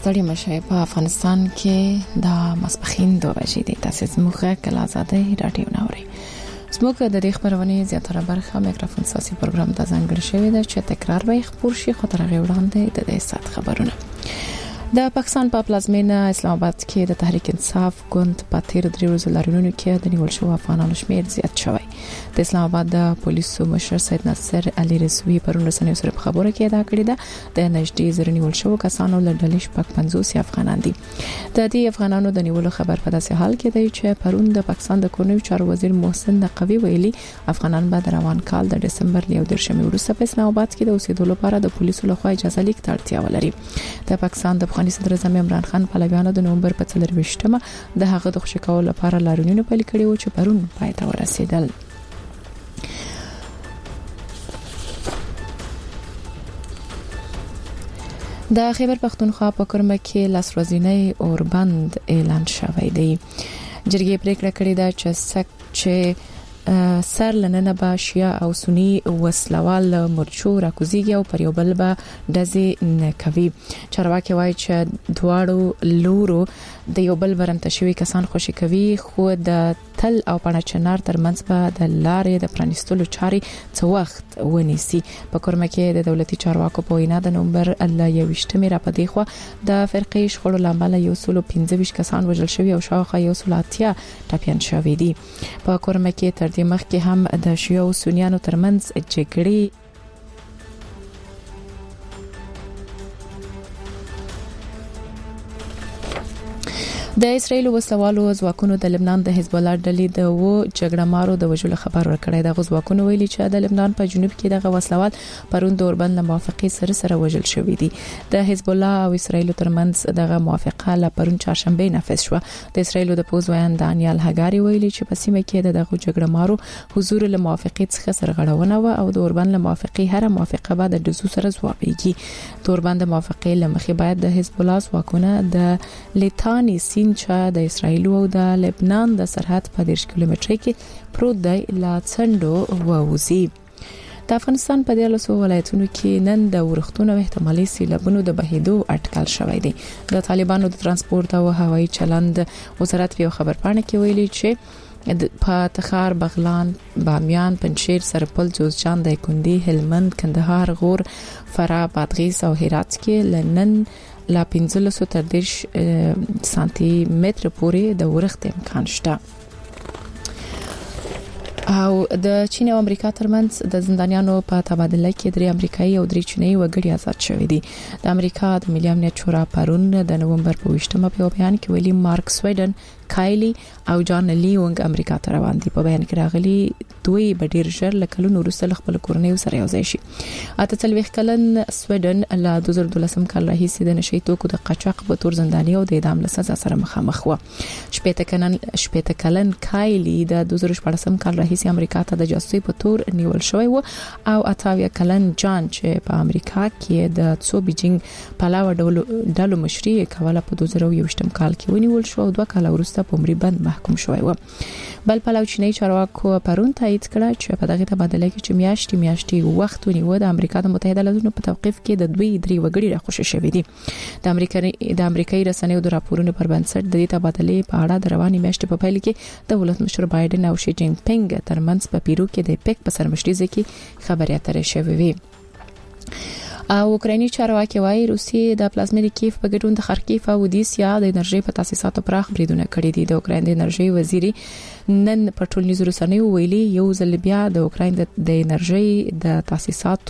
ستړي مشه په افغانستان کې د ماسپخین 2 بجې دي. تاسو زموږ کله آزادۍ رادیو نوري زموږ د دې خبرونه زیاتره برخه میکروفون ساسي پروګرام د ځنګل شوی دی چې تکرار به خبر شي خو تر هغه وړاندې د دې سات خبرونه. د پاکستان په پلازمینه اسلام آباد کې د تحریک انصاف ګوند په تیر 3 ورځې لارونو کې د نیول شو افغانانو شمیر زیات شوی. د اسلام آباد د پولیسو مشر سید ناصر علي رسوي پرون رسنیو سره خبره کې دا کړې ده د نږدې زر نیول شو کسانو له ډلې شپږ 50 افغانان دي. د دې افغانانو د نیولو خبر په داسې حال کې دی چې پرون د پاکستان د کورنیو چارو وزیر محسن نقوي ویلي افغانان به د روان کال د دسمبر 1 وروسته په اسلام آباد کې د اوسېدو لپاره د پولیسو لخوا اجازه لیک ته اړتیا ولري. د پاکستان د افغاني صدر اعظم عمران خان پلویانو د نومبر په 24مه د هغه د خوشی کولو لپاره لارونونه پیل کړي و چې پرون پای ته ورسېدل. د خیبر پختونخوا په کرمه کې لاسرازینۍ اوربند اعلان شوی دی. جرګې پریکړه کړې ده چې سر لننه به شیا او سنی وسلوال مرچو راکوزیږي او پر یو بل به دزي نکوي. چارواکي وایي چې دواړو لورو د یو بل برمته شوی کسان خوشی کوي خو د تل او پڼچنار ترمنځ په د لارې د پرانیستلو چاري څو وخت ونیسي. په کورمه کې د دولتي چارواکو په وینا د نومبر 21مه را پدې خو د فرقې شخړو لامل 125 کسان وژل شوی او شاوخوا 180 ټپيان شوی دي. په کورمه کې تر دې مخکې هم د شیعو او سنیانو ترمنځ جګړې د اسرایل وسلوالو ځواکونو د لبنان د حزب الله ډلې د جګړه مارو د وژلو خبر ورکړی. د ځواکونو ویلي چې د لبنان په جنوب کې د وسلوال پرون د اوربند موافقه سره وژل شوې دي. د حزب الله او اسرایل ترمنځ دغه موافقه ل پرون چهارشنبه نافذ شو. د اسرایل د پوزویان دانیال هګاری ویلي چې په سیمه کې دغه جګړه مارو حضور له موافقه څخه سرغړونه و او د اوربند له موافقه هر موافقه بعد د دزو سره ځوابيږي. د اوربند موافقه لمخې باید د حزب الله ځواکونه د لیتانی چې د اسرایل او د لبنان د سرحد په 10 کیلومتر کې پروت دی لا څنډو ووزي. د افغانستان په 13 ولایتونو کې نن د ورښتونو احتمالي سیلابونو د بهیدو اټکل شوی دی. د طالبانو د ترانسپورت او هوایي چلند وزارت په خبر پاڼه کې ویلي چې په تخار، بغلان، بامیان، پنجشیر، سرپل، جوزجان، دایکنډي، هلمند، کندهار، غور، فراه، بادغیس او هرات کې لنن لا 15 تر 10 سانتي متر پورې د ورښت امکان شته. او د چین او امریکا ترمنځ د زندانیانو په تبادله کې 3 امریکایي او 3 چینایي وګړي آزاد شوي دي. د امریکا د ملي امنیت شورا پرون د نومبر په 20مه په بیان کې ویلي مارک سویډن، کایلی او جان لیونګ امریکا ته روان دي. په بیان کې راغلي دوی به ډیر ژر لکلونو وروسته خپل کورنۍ سره یوځای شي. اته 40 کلن سویډن له 2012 کال راهیسې د نشي توکو د قاچاق په تور زنداني او د اعدام له سزا سره مخامخ و. شپېته کلن کایلی د 2014 کال راهیسې امریکا ته د جاسوسي په تور نیول شوی و او 28 کلن جان چې په امریکا کې د څو بیجینګ پلاو ډلو مشري کوله په 2021 کال کې ونیول شو او 2 کال وروسته په عمري بند محکوم شوی و. بل پلاو چینی چارواکو پرون تایید کړ چې په دغه تبادله کې چې میاشتې وخت ونیو د امریکا د متحده ایالاتونو په توقيف کې د 2-3 وګړي راخوشي شوی دي. د امریکایي رسنیو د راپورونو پر بنسټ د دې تبادلې په اړه د رواني میاشتې په پیل کې د ولسمشر بایدن او شي جین پینګ ترمنځ په پیرو کې د پیک په سرمشتي ځکه خبري اترې شوې وي. او اوکرایني چارواکي وايي روسیې د پلازمینې کیف په ګډون د خارکیف او اودیسیا د انرژي په تاسیساتو پراخ بریدونه کړي دي. د اوکراین د انرژي وزیر نن په ټولنیز رسنیو ویلي یو ځل بیا د اوکراین د انرژي تاسیسات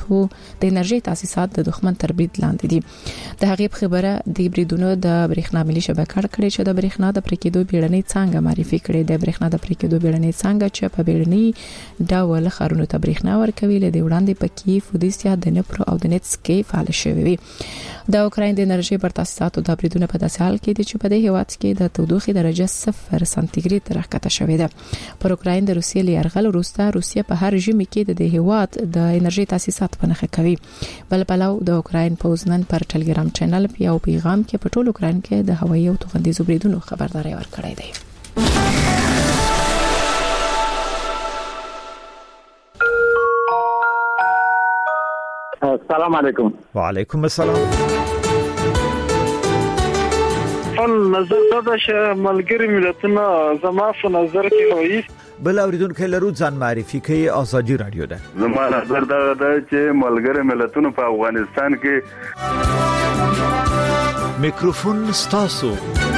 د دښمن تر برید لاندې دي. د هغې خبره د بریدونو د برېښنا ملي شبکه کړې چې د برېښنا د پرکېدو بیړنۍ څنګه معرفي کړې. د برېښنا د پرکېدو بیړنۍ څنګه چې په بیړنۍ ډول خارونو ته برېښنا ورکوي له وړاندې په کیف اودیسیا د نپرو او د نتس کې فعال شوی وي. د اوکراین د انرژي پر تاسیساتو د بریدونو په داسې حال کې دي چې په دې هیواد کې د تودوخې درجه 0 سانتیګریډ راکته شوې ده. پر اوکراین د روسیې لیرغل وروسته روسیه په هر ژمي کې د هیواد د انرژي تاسیسات په نخښه کوي. بل پلاو د اوکراین پوزنن پر ټلګرام چینل یو پیغام کې په ټول اوکراین کې د هوایي او توغندیزو بریدونو خبرداري ورکړی دی. السلام علیکم. وعلیکم السلام. خپل نظر دا چې ملګری ملتونه زما په نظر کې وایي. بل اوریدونکو لرو ځان معرفي کوي ازادي رادیو ده. زما نظر دا چې ملګری ملتونه په افغانستان کې میکروفون ستاسو.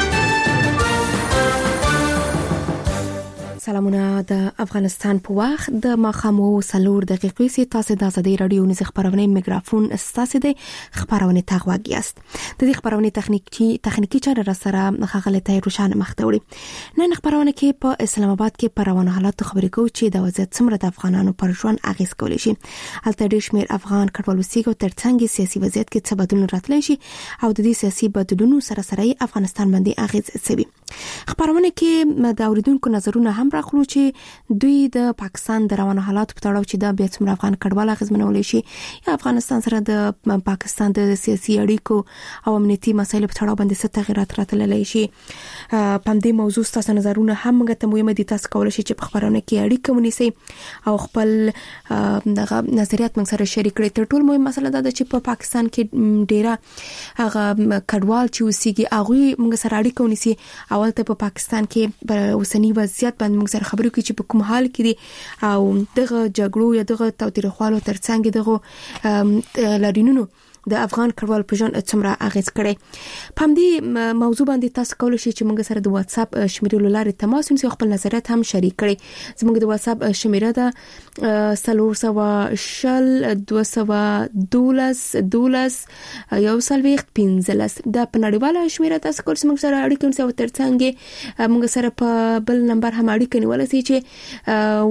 سلامونه د افغانستان په وخت د ماخامو سلور دقیقې سي تاسو د ازادي رادیو نس خبرونه میکروفون ستاسو د خبرونه تغواګیاست. د دې خبرونه تخنیکی چاره سره خغله تای روشان مختوړي. نن خبرونه کې په اسلام آباد کې پروانه حالات خبرې کوي چې د وضعیت څومره د افغانانو پر ژوند اغیز کولی شي. هلته ډېر شمېر افغان کډوالو سیګو ترڅنګ سیاسي وضعیت کې څه بدلون راتلی شي او د دې سیاسي بدلونونو سره افغانستان باندې اغیز کوي. خبرونه کې د اوریدونکو نظرونه هم راخلو چې دوی د پاکستان د روانه حالات په تړاو چې د بیا څومره افغان کډوال اغیزمنولای شي یا افغانستان سره د پاکستان د سیاسي اړیکو او امنیتي مسایلو په تړاو باندې څه تغیرات راتللی شي. په دې موضوع تاسو نظرونه هم غته مهمه دي. تاسو کولای شئ چې په خبرونه کې اړیکه ونیسئ او خپل دغه نظریات موږ سره شریک کړئ. تر ټولو مهمه مسله دا ده چې په پاکستان کې ډیره هغه کډوال چې اوسېږي هغه موږ سره اړیکه ونیسي. اول ته په پاکستان کې په اوسنی وضعیت باندې موږ سره خبرې کوي چې په کوم حال کې دي او دغه جګړو یا دغه توتیرخوالو ترڅنګ دغه لارینونو د افغان کډوال په ژوند څومره اغیز کړي. په دې موضوع باندې تاسو کولای شئ چې موږ سره د واتس اپ شمیرې لارې تماس ونیسئ، خپل نظریات هم شریک کړئ. زموږ د واتس اپ شمیره ده 3121215 د پنړیواله شمیره. تاسو کولای شئ موږ سره اړیکه ونیسئ او ترڅنګ موږ سره په بل نمبر هم اړیکه نیولای شئ چې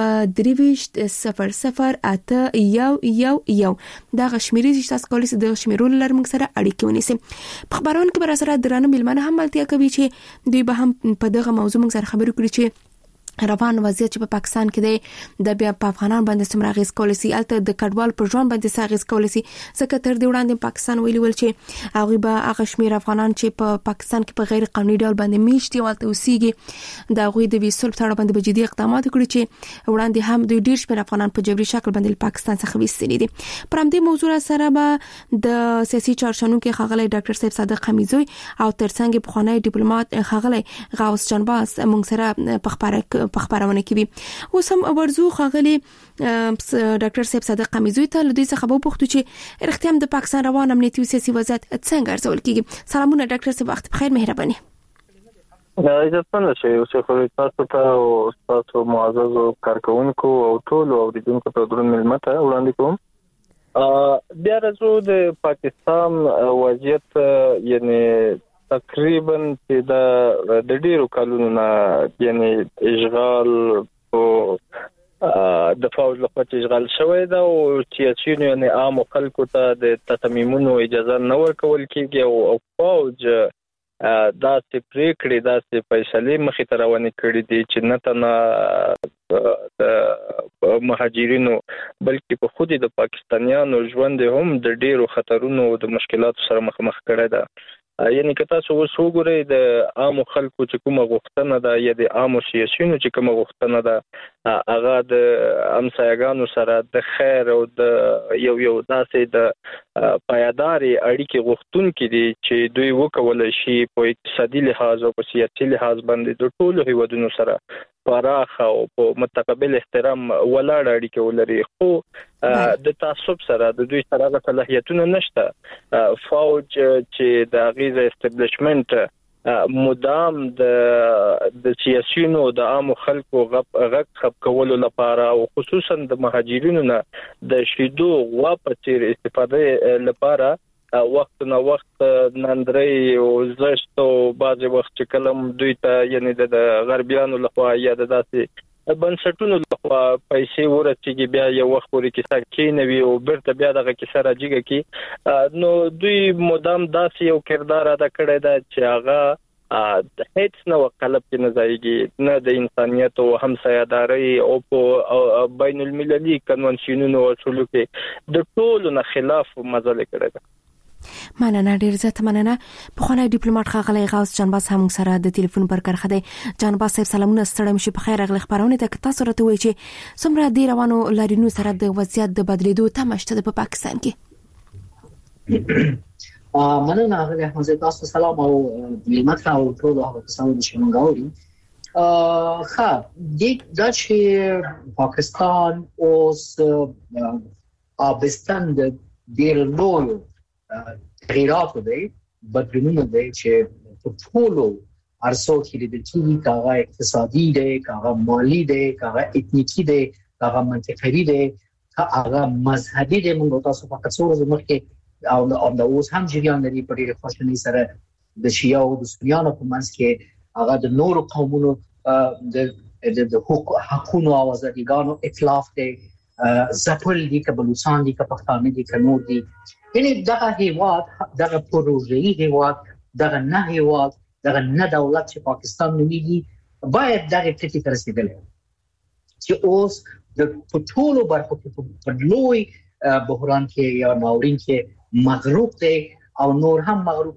223008111 دا شمیرې چې تاسو د شمیرول لر موږ سره اړیکه ونیسئ. په خبرونه کې بر سره درانه ملمنه هم ملتیا کوي چې دوی به هم په دغه موضوع موږ سره خبرې کړي چې روان وضعیت چې په پاکستان کې دی د بیا په افغانان باندې څومره اغیز کولی شي، البته د کډوال پر ژوند باندې څه اغیز کولی شي. ځکه تر دې وړاندې پاکستان ویلي ول چې هغه به هغه شمیر افغانان چې په پاکستان کې په غیر قانوني ډول باندې میشتي ولته اوسېږي د هغوی د ویسول په اړه باندې به جدي اقدامات وکړي چې وړاندې هم دوی ډېر شمیر افغانان په جبري شکل باندې پاکستان څخه ویستلي دي. پر همدې موضوع سره به د سیاسي چارشنونکو خغلی ډاکټر صاحب صادق حمیدزوی او ترڅنګ پخوانی ډیپلوماټ خغلی غوث جانباز موږ سره په خبرونه کې اوس هم ورزو خغلی ډاکټر صاحب صادق حمیدزوی ته لدی څخه به پوښتنه چې رښتیا د پاکستان روان امنیتي او سیاسي وضعیت څنګه ارزول کیږي. سلامونه ډاکټر صاحب، وخت بخیر، مهرباني. عزتمن شئ. اوس خو تاسو ته او تاسو معزز کارکونکو او ټول اوریدونکو ته درنو ملت وړاندې کوم. بیا راځو د پاکستان وضعیت یعنی تقریبا چې د ډیرو کلونو نه یعنی اشغال او د فوج لخوا اشغال شوی دا او چې یعنی عام خلکو ته د تصمیمونو اجازه نه ورکول کیږي او فوج دا چې پریکړې دا چې فیصله مخې ته روانې کړې دي چې نه تنه د مهاجرینو بلکې په خودي د پاکستانیانو ژوند هم د ډیرو خطرونو او د مشکلاتو سره مخ کړی ده. یعنی که تاسو وګورئ د عام خلکو چې کومه غوښتنه ده یا د عام سیاسيونو چې کومه غوښتنه ده هغه د امسایګانو سره د خیر او د یو داسې د پایداري اړیکې غوښتونکي دي چې دوی وکولای شي په اقتصادي لحاظ او په سیاسي لحاظ باندې د ټولو هیوادونو سره پراخ او په متقابل احترام ولاړ اړیکې ولري. خو د تعصب سره د دوی سره صلاحیتونه نشته. فوج چې د غیزه استابلیشمنت مدام د سیاسيونو د عام خلکو غږ خپ کولو لپاره او خصوصا د مهاجرینو نه د شیدو غوا په تیر استفاده لپاره وخت نه وخت نندري او زشت او بعض وخت چې کلم دوی ته یعنی د غربیانو لخوا یا د داسې بنسټونو لخوا پیسې ورته بیا یو وخت پورې کیسه کینوي او برته بیا دغه کیسه راځي کی نو دوی مدام داسې یو کردار ادا کړی دا چې هغه هیڅ نو قلب کې نه ځایږي نه د انسانيت او همسایه‌داري او په بین المللي کنونشنونو او اصولو کې د ټولو نه خلاف مزل کړی دا. مننه ډیر زیات مننه. په خونه ډیپلوماټ خغلی غوث جانباز هم سره د ټلیفون پر کرخه دی. جانباز صاحب سلامونه ستړم شي په خیر غل خبرونه ته تاسو راته وایي چې څومره دی روانو لارینو سره د وضعیت د بدلیدو تمه شته په پاکستان کې. مننه هغه احمد تاسو سلام او ملت او ټول هغه کسانو چې موږ غواړي دا چې پاکستان اوس آبستان د ډېر لوی تغییرات دی بدلونونه دی چې په ټولو ارسو کې د چینی کاغه اقتصادي دی کاغه مالی دی کاغه اتنیکی دی کاغه منطقي دی کاغه مذهبي دی موږ تاسو په څو ورځې مخکې او د اوس هم جریان لري په ډېر خوشحالي سره د شیعه او د سنیانو په منځ کې هغه د نورو قومونو د حقوقو او ازادیګانو ائتلاف دی زپل دي که بلوچستان دي که پښتانه دي که نور دي یعنی دغه هیواد دغه پروژې هیواد دغه نه هیواد دغه نه دولت چې پاکستان نومیږي باید دغه ټکی ته رسیدلی چې اوس د ټولو برخو کې په لوی بحران کې یا ناورین کې مغروق دی او نور هم مغروق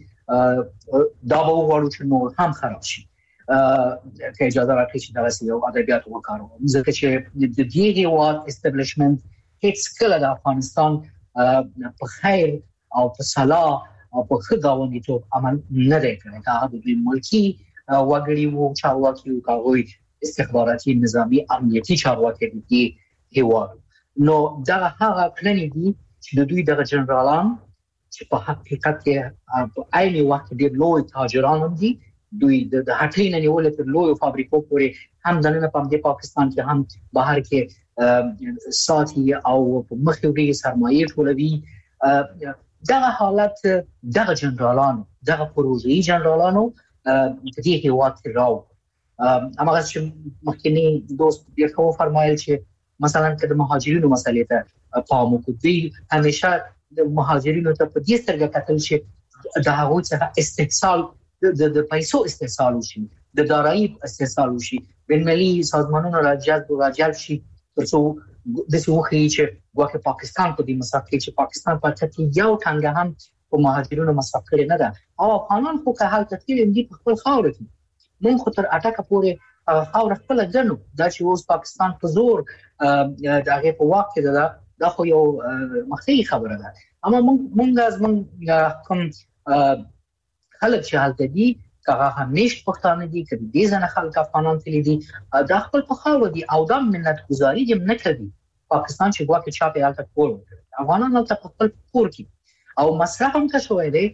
کېږي دا به وغواړو چې نور هم خراب شي که اجازه راکړئ چې دغسې یو ادبیات وکاروم ځکه چې د دې هېواد اسټابلیشمنټ هیڅ کله د افغانستان په خیر او په صلاح او په ښه ګاونډیتوب عمل نه دی کړی که هغه د دوی ملکي وګړي وو چارواکي وو که هغوی استخباراتي نظامي امنیتي چارواکي د دې هېواد نو دغه هغه کړنې دي چې د دوی دغه جنرالان چې په حقیقت کې په عین وخت ډېر لوی تاجران هم دي دوی د هټۍ نه نیولې تر لویو فابریکو پورې هم دننه په همدې پاکستان کې هم بهر کې ساتي او په مخ کې سرمایې ټولوي دغه حالت دغه جنرالانو دغه پروژې جنرالانو د دې هېواد کې راو هماغه چې مخکنی دوست ډېر ښه فرمایل چې مثلا که د مهاجرینو مسلې ته پام وکړو دوی همیشه د مهاجرینو ته په دې سترګه کتل چې د هغوی څخه استحصال د پیسو استحصال وشي د دارایی استحصال وشي بین‌المللي سازمانونو راجلب شي ترڅو د څه وخی چې ګواکې پاکستان په دې مصرف کې چې پاکستان په ترتیب یو څنګه هم په مهاجرینو مصرف کړي نه ده او افغانان خو که حال تفصیل دي په خپل خاور کې مونږ خو تر اټکه پورې خاور خپل ځنو دا چې اوس پاکستان په زور د هغه په واک کې دا خو یو مخفي خبره ده اما مونږ از مونږ کوم خلک چې حالت دي کغه همیش پښتانه دي کدي دې ځنه خلک افغانان تللی دي د خپل په خاور دي او د مننت گزاري دې نه کوي پاکستان چې ګواکې چاپه حالت کول افغانان ته خپل پور کی او مصرف هم څه شوی دی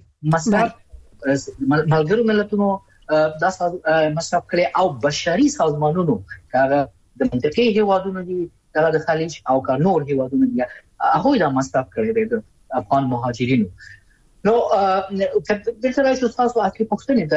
مصرف ملګرو ملتونو دا مصرف کړي او بشري سازمانونو کغه د منطقي هیوادونو دي کغه د خلیج او کا نور هیوادونو دي هغه دا مصرف کړي دي د افغان مهاجرینو نو دلته راځو تاسو اخلي پوښتنه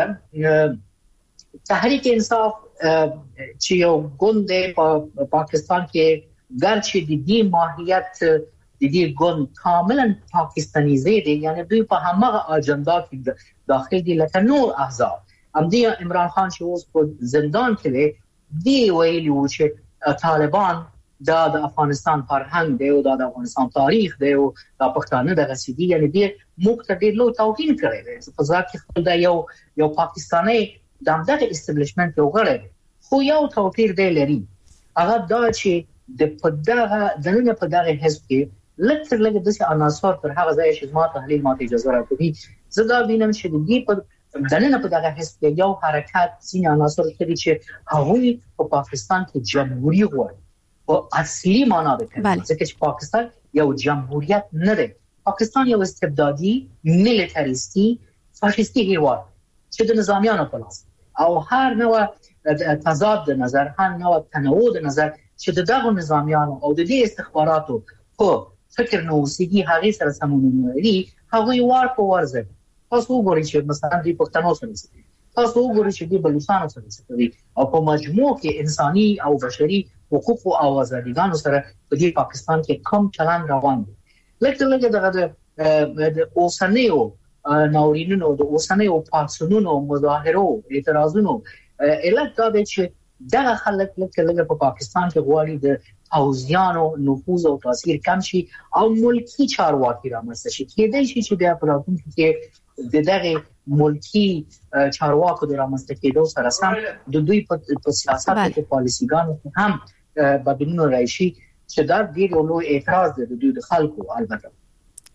ده تحریک انصاف چې یو ګوند په پاکستان کې ګرچې د دې ماهیت د دې ګوند کاملا پاکستانیزه دي یعنی دوی په همغه اجنډا کې داخل دي لکه نور احزاب همدې عمران خان چې اوس په زندان کې دی ویلي و چې طالبان دا د افغانستان فرهنګ دی او د افغانستان تاریخ دی او د پښتانه د غسیدي یعنی دې مقتدر لو توهین کړی دی په ځکه چې خپل دا یو پاکستاني د همدغه استابلیشمنت یو غړی خو یو توپیر دی لري هغه دا چې د پدغه دنه په دغه حزب کې لکه د عناصر تر هغه ځای چې ما تحلیل ماته اجازه راکړي زدا وینم چې د دې په دنه په دغه حزب کې یو حرکت سین عناصر لري چې هغوی په پاکستان کې جمهوریت غواړي او اصلي معنا ده ځکه چې پاکستان یو جمهوریت نه دی پاکستان یو استبدادي ملیټریستي فاشیستي هیواد چې د نظامیانو په لاس او هر نوع تضاد د نظر هر نوع تنوع د نظر چې دغه نظامیانو او د دې استخباراتو په فکر نو سيږي هغه سره سمون لري هغه وار په ورزه تاسو وګورئ چې مثلا د پښتنو سره تاسو وګورئ چې د بلوچستان سره کوي او په مجموع کې انساني او بشري حقوق او ازادیګانو سره په دې پاکستان کې کم چلان روان دي لکه د اوسنیو ناورینونو د اوسنیو پاتسونونو مظاهرو اعتراضونو الکه دا چې دغه خلک لکه په پاکستان کې غواړي د حوزیانو نفوذ او تاثیر کم شي او ملکی چارواکي رامنځته شي کېدای شي چې د پراتون کې دغه ملکی چارواکو د رامنځته کېدو سره سم د دوی په سیاست کې پالیسيګانو هم بدلون راشي چې دا ډېر لوی اعتراض دی د دوی د خلکو البته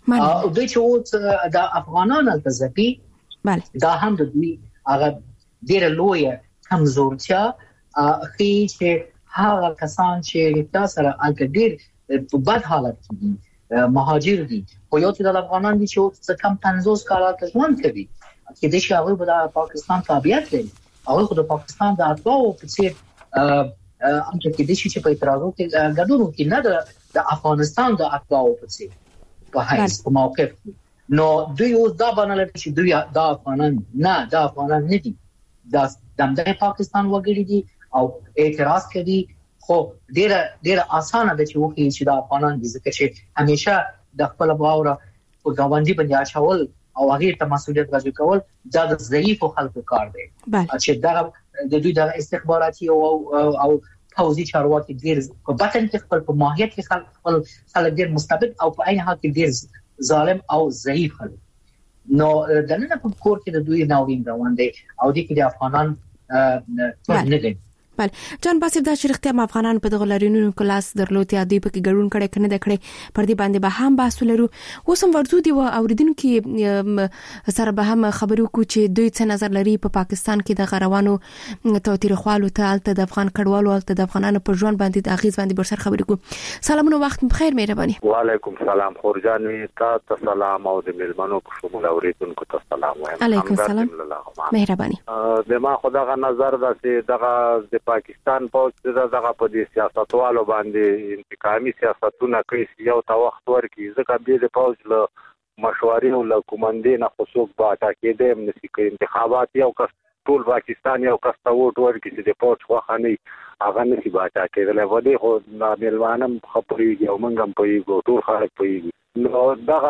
او دوی چې اوس د افغانانو تزپی دا هم د دوی هغه ډېر لوی کمزورتیا خي چې هغه کسان چې تاسو سره ډېر په بد حالت کې دي مهاجر دي خو یو چې د افغانان دي چې څه کم 50 کال ژوند کوي چې د شاوې په پاکستان تابعیت لري او خو د پاکستان د اتباعو په څیر انټر کې د شي چې په اعتراضو کې ګډون کوي نه د افغانستان د اتباعو په څیر په هیڅ په موقف نو دوی اوس دا باندې چې دوی د افغانان نه د افغانان نه دي د پاکستان وګړي دي او اعتراض کوي خو ډېر اسانه ده چې وکړي چې د افغانان دي ځکه چې همیشه د خپل باور او غونډي باندې اچول او هغه ته مسؤلیت راځي کول دا د ضعیفو خلکو کار دی چې دا د دوی د استخباراتي او پوځي چارواکي ډېر په بطن کې خپل په ماهیت کې خلک ډېر مستبد او په عین حال کې ډېر ظالم او ضعیف خلک نو د نن په کور کې د دوی ناورین روان دي او د کې د افغانان نه دي بله جان باسف دا شرختیا افغانان په دغه لارینونو کلاس درلود یا دوی پکې ګډون کړي کنه د کړي پر دې باندې به هم بحث لرو اوس هم ورځو دی اوریدونکو سره به هم خبرو کو چې دوی څه نظر لري په پاکستان کې د غروانو توتیرخوالو ته الته د افغان کډوالو الته د افغانانو په ژوند باندې د اغیز باندې برسر خبرو کو سلامونه وخت بخیر مهرباني وعلیکم السلام خورجان تاسو سلام او د ملمنو په شمول اوریدونکو ته سلام وایم علیکم السلام مهرباني د ما خدای نظر ده چې دغه پاکستان په دغه په دې سیاستوالو باندې انتقامي سیاستونه کوي یو تا وخت ورکی ځکه د پوز له مشورې او له کومندې نه خصوص باټا کې د امنیتي انتخابات یو کس ټول پاکستان یو کس ته ووټ ورکړي چې د پوز خوخه نه هغه نشي باټا کېدل ودی خو ملوانم خبرې یو منګم په ټول خلک په نو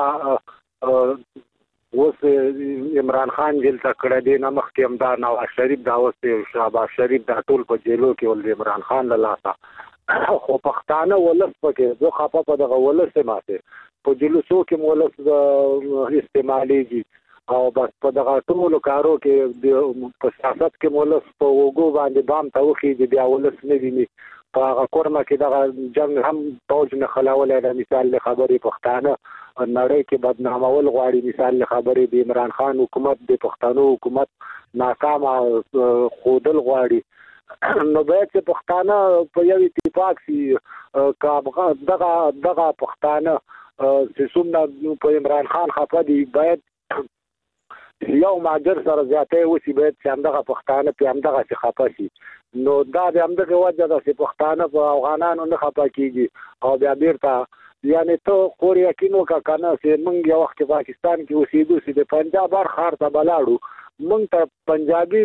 دغه اوس عمران خان جیل تکړه دی نه مخکې هم دا نواز شریف دا اوس شهباز شریف دا ټول په جیلو کې ول عمران خان له لاسه خو پښتانه ولس پکې زه خپه په دغه ولس ماته په جلوسو کې ولس استعماليږي او بس په دغه ټول کارو کې په سیاست کې ولس په وګو باندې بام توخي دی ولس نه ویني په هغه کورمه کې دغه جنگ هم فوج نه خلاولای د مثال له خبرې پښتانه نړۍ کې بدنامول غواړي مثال له خبرې د عمران خان حکومت د پښتنو حکومت ناکام خودل غواړي نو باید چې پښتانه په یو اتفاق سي دغه پښتانه چې څومره په عمران خان خپه دي باید یو ماجر سره زیاتې وسی باید چې همدغه پښتانه په همدغه څه خپه شي نو دا د همدغه وجه ده چې پښتانه په افغانانو نه خپه کیږي او بیا بیرته یعنی ته خور یقین وکړه کنه چې موږ یو وخت پاکستان کې اوسېدو چې د پنجاب هر ښار ته بلاړو موږ ته پنجابي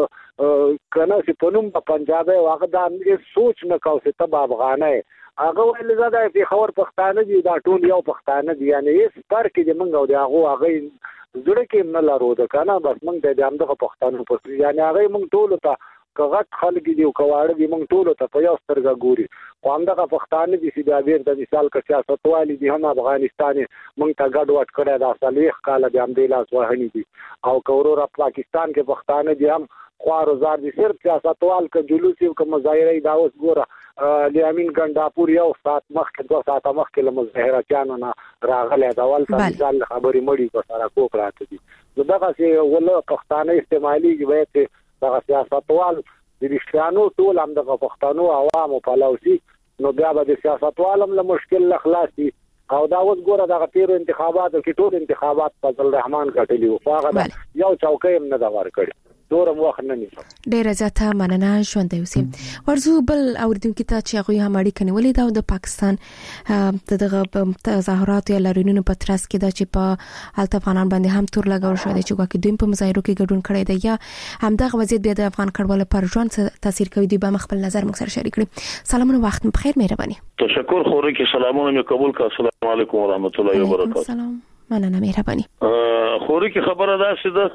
کنه چې په نوم په پنجابي هغه دا سوچ نه کاوه چې ته افغانای هغه ول زده په خبر پښتانه دي دا ټول یو پښتانه دي یعنی هیڅ فرق دې موږ او هغه زړه کې نه لارو ده کنه بس موږ د همدغه پښتانه په یعنی هغه موږ ټول ته کغت خلک دي او کواړه دي موږ ټول ته په یو سترګه ګوري خو همدغه پښتانه دي چې د بیر د مثال که سیاستوالي دي هم افغانستان موږ ته ګډ وډ کړی دا صلیح کاله د همدې لاس وهني دي او کورور پاکستان کې پښتانه دي هم خوار زار دي صرف سیاستوال که جلوس او که مظاهره دا اوس ګوره لیامین ګنداپور یو سات مخکې 2 ساعته مخکې له مظاهراتیانو نه راغلی دا ول مثال خبرې مړي کو سره کوک راته دي نو دغه چې ول پښتانه استعمالي باید دغه سیاستوال د رښتیانو ټول هم دغه پښتنو عوامو په لوسي نو بیا به د سیاستوالم له مشکل خلاصي او دا اوس ګوره دغه تیر انتخاباتو کې ټول انتخابات فضل الرحمن ګټلی او هغه یو چوکۍ هم نه دا ورکړي دورم وخت نه نیسو ډیره زیاته مننه ژوند دی اوسم ورزو بل اوریدونکو ته چې هغه هم اړیکه نیولې دا د پاکستان دغه تظاهرات یا لارینونو په ترڅ کې دا چې په الته افغانان باندې هم تور لګول شو چې واکې دوی په مظاهرو کې ګډون کړی دی یا همدغه وضعیت بیا د افغان کډوالو پر ژوند تاثیر کوي دی به خپل نظر موږ سره شریک کړي سلامونه وخت بخیر مهرباني تشکر خوري کې سلامونه مې قبول کړه السلام علیکم ورحمت الله وبرکاته سلام مننه مهرباني خوري کې خبره ده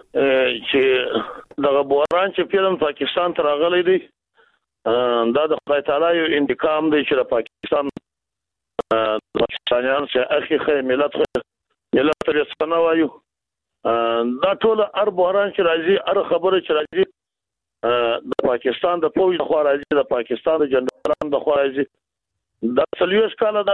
چې دغه بوران چې فلم پاکستان ته راغلی دی دا د خدای تعالی یو انتقام دی چې د پاکستان پاکستانیان چې اخی ملت رسنه وایو دا ټول هر بوران چې راځي هر خبره چې راځي د پاکستان د پوج خو راځي د پاکستان د جنرالانو د خو راځي د 40 کال د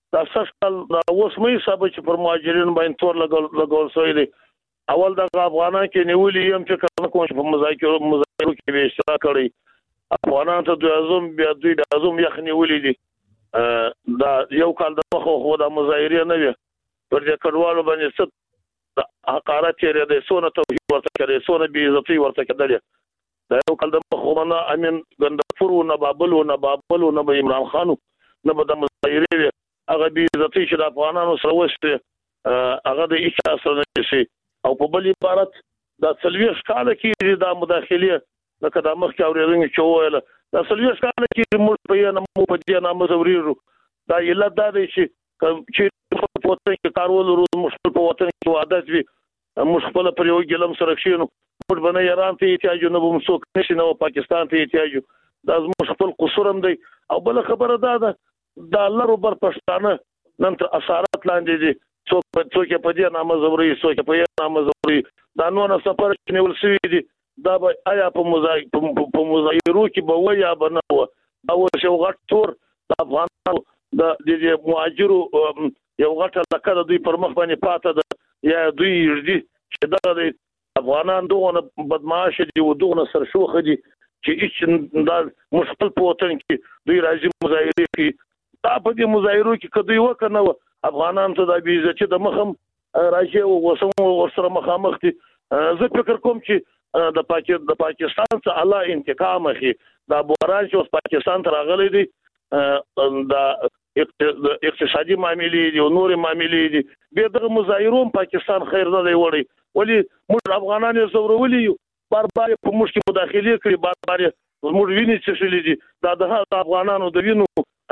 دا سختل دا اوس مې حساب چې پر مهاجرین باندې تور لګول شوی دی. اول د افغانان کې نیولې یم چې کله کوم په مذاکرو کې به اشتراک کړی افغانان ته د اعظم بیا دوی د اعظم یخ نیولې دي. دا یو کال د مخه خو د مظاهره نه وي پر دې کډوالو باندې ست حقارت یې د سونه توهین ورته کړي سونه بي عزتي ورته کړي. دا یو کال د مخه نه امین ګندفور نه بابلو نه عمران خان نه به د مظاهره هغه بي عزتي چې د افغانانو سره وسته هغه د هیڅ اثر نه شي. او په بل عبارت د سلويش کال کې د مداخله لکه د مخ کې اورېدل چې وایل د سلويش کال کې موږ په یانه مو په دې نامه زوريرو دا یلا دا دی چې په وطن کې کارول ورو مشکل په وطن کې عادت وي مشکل پر یو ګلم سره شینو موږ باندې ایران ته احتیاج نه وو مسوک نشي نو پاکستان ته احتیاج دا مشکل قصورم دی. او بل خبره دا ده د الله رب پښتانه نن تر اثرات لاندې دي څوک په دې نامه زوري څوک په یې نامه زوري دا نو نه سفر نیول شوی دي. دا به آیا په مظاهرو کې به و یا به نه و دا و شو غټ تور د افغانانو د مهاجرو یو غټه لکه د دوی پر مخ باندې پاته ده یا دوی دي چې دا د افغانان دغه بدمعاش دي او دغه سرشوخ دي چې هیڅ دا مشکل په وطن کې دوی راځي مظاهره کوي. دا په دې مظاهرو کې کدی وکنه افغانان ته د بیزه د مخم راځي او وسم ورسره مخامخ دي. زه فکر کوم چې د پاکستان څخه الله انتقام اخی دا بوران چې اوس پاکستان ته راغلي دي د اقتصادي معاملې دي او نور معاملې دي به د مظاهرو پاکستان خیر نه دی وړي ولی موږ افغانان یې زورولي یو بار په موږ کې مداخله کړې بار موږ ویني چې شلې دي دا د افغانانو د وینو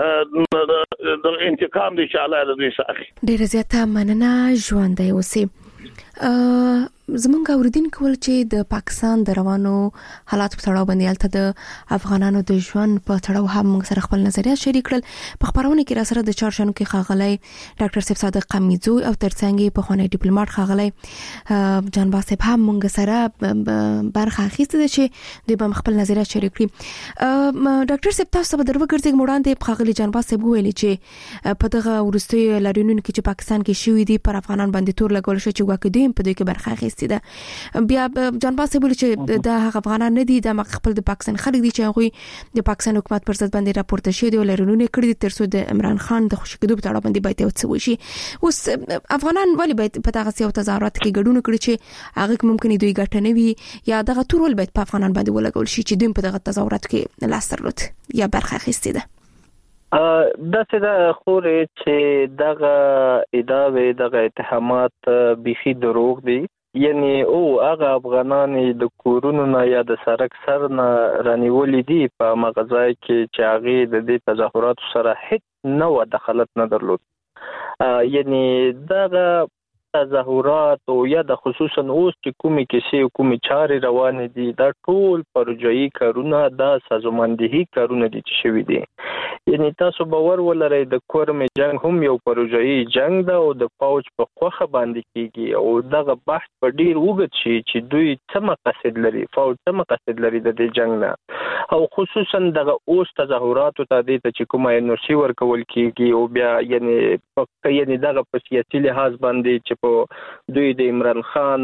د انتقام دي چې الله دې ساخي. ډېر زیاته مننه ژوند دی اوسې زمونږ اوریدین کول چې د پاکستان د روانو حالات په تړاو باندې الته د افغانانو د ژوند په تړاو هم موږ سره خپل نظریات شریک کړل. په خبرونه کې را سره د چارشنو کې خاغلی ډاکټر صاحب صادق قمیزو او ترڅنګ په خونې ډیپلوماټ خاغلی جان باسب هم موږ سره برخه اخیسته چې د به خپل نظریات شریک کړي. ډاکټر صاحب تاسو به درو ګرځي وړاندې خاغلی جان باسب ویلي چې په دغه ورستي لارینونو کې چې پاکستان کې شوې دي پر افغانان باندې تور لګول شو چې واکدیم په دې کې برخه اخیسته ده. بیا جان باسب ویلي چې د افغانان نه دي د خپل د پاکستان خلک دي چې هغه د پاکستان حکومت پر ضد باندې راپورته شوی دی لارینونو کړی ترڅو د عمران خان د خوشکېدو په تړاو باندې باید وڅ وشي. اوس افغانان ولی باید په دغه سیاست تظاهرات کې ګډون کړي چې هغه ممکن دوی ګټه نه وي یا دغه تور ول باید په افغانان باندې ولګول شي چې دوی په دغه تظاهرات کې لاس درلود یا برخه اخیستې ده. دا څه د خورې چې دغه ادعاوې دغه اتهامات بيخي دروغ دي. یعنی او هغه افغانان د کورونو نه یا د سرک سر نه رانیولې دي په مغزای کې چې هغه د دې تظاهرات سره هیڅ نو دخالت نه درلود. یعنی دغه تظاهرات او یا د خصوصا اوس چې کومې کیسې او کومې چارې روان دي دا ټول پروژایي کارونه دا سازماندهي کارونه دي چې شوي دي. یعنی تاسو باور ولرئ د کورم جنگ هم یو پروژایي جنگ ده او د فوج په خوخه باندې کیږي او دغه بحث په ډیر وګت شي چې دوی څه مقصد لري فوج څه مقصد لري د دې جنگ نه او خصوصا دغه اوس تظاهرات ته د چې کومه نوسي ورکول کیږي او بیا یعنی دغه په سیاسي لحاظ باندې چې دوی د عمران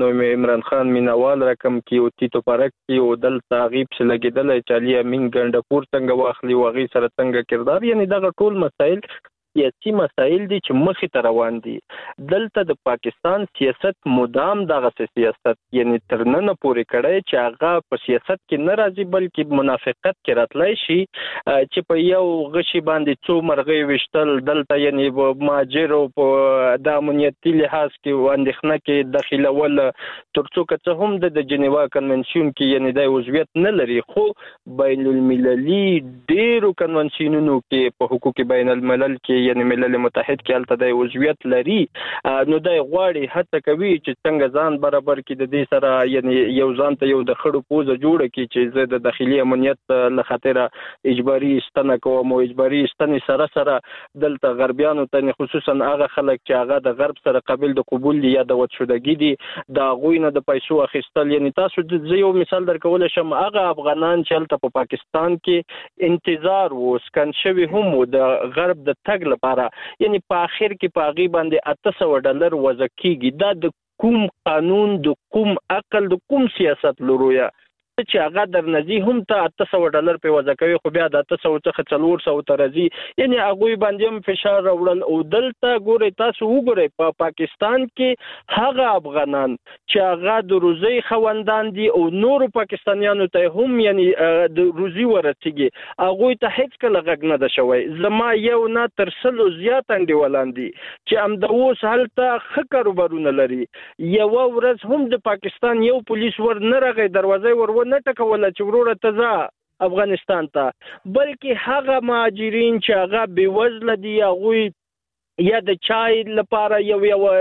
خان مینوال رقم کې او تیتو پارک کې او دل تعقیب چې لګیدل چې امین ګندپور څنګه واخلي واغې سره څنګه کردار یعنی دغه ټول مسائل سیاسي مسائل دي چې مخې ته روان دي. دلته د پاکستان سیاست مدام دغه سیاست یعنی ترننه پورې کړی چې هغه په سیاست کې نه راځي بلکې منافقت کې راتلای شي چې په یو غشي باندې څو مرغۍ وشتل دلته یعنی ماجر او په د امنیتي لحاظ کې اندېښنه کې داخله ول ترڅو که هم د جنیوا کنونسیون کې یعنی د عضویت نه لري خو بین المللي ډیرو کنونسیونونو کې په حقوق بین الملل کې یعنی ملل متحد کې الته د عضویت لري نو د غواړي هڅه کوي چې څنګه ځان برابر کړي د دې سره یعنی یو ځان ته یو د خړو پوزه جوړه کړي چې زه د داخلي امنیت له خاطر اجباري استنه کوم او اجباري استنه سره دلته غربیانو ته خصوصا هغه خلک چې هغه د غرب سره قابل د قبول دي یا د وڅودګي دي دا غوینه د پیسو اخیستل یعنی تاسو د یو مثال درکول شم هغه افغانان چې الته په پاکستان کې انتظار وو سکن شوی هم د غرب د تګ لپاره یعنی په اخر کې په غي باندې $800 وضع کیږي دا د کوم قانون د کوم عقل د کوم سیاست لرویا چې هغه در نزي هم ته $800 په وضع کوي خو بیا د 800 څخه 400 ته راځي یعنی هغه باندې هم فشار راوړل او دلته ګوري تاسو وګورئ په پاکستان کې هغه افغانان چې هغه د روزي خوندان دي او نور پاکستانیانو ته هم یعنی د روزي ورتيږي هغه ته هیڅ کله غږ نه ده شوی زما یو نه تر 100 زیات انډیوالان دي چې ام د اوس هلته خکر وبرونه لري یو ورځ هم د پاکستان یو پولیس ور نه راغی دروازه ور نه ټکوله چې وروره تزه افغانستان ته بلکې هغه مهاجرین چې هغه بېوزله دي هغوی یا د چای لپاره یو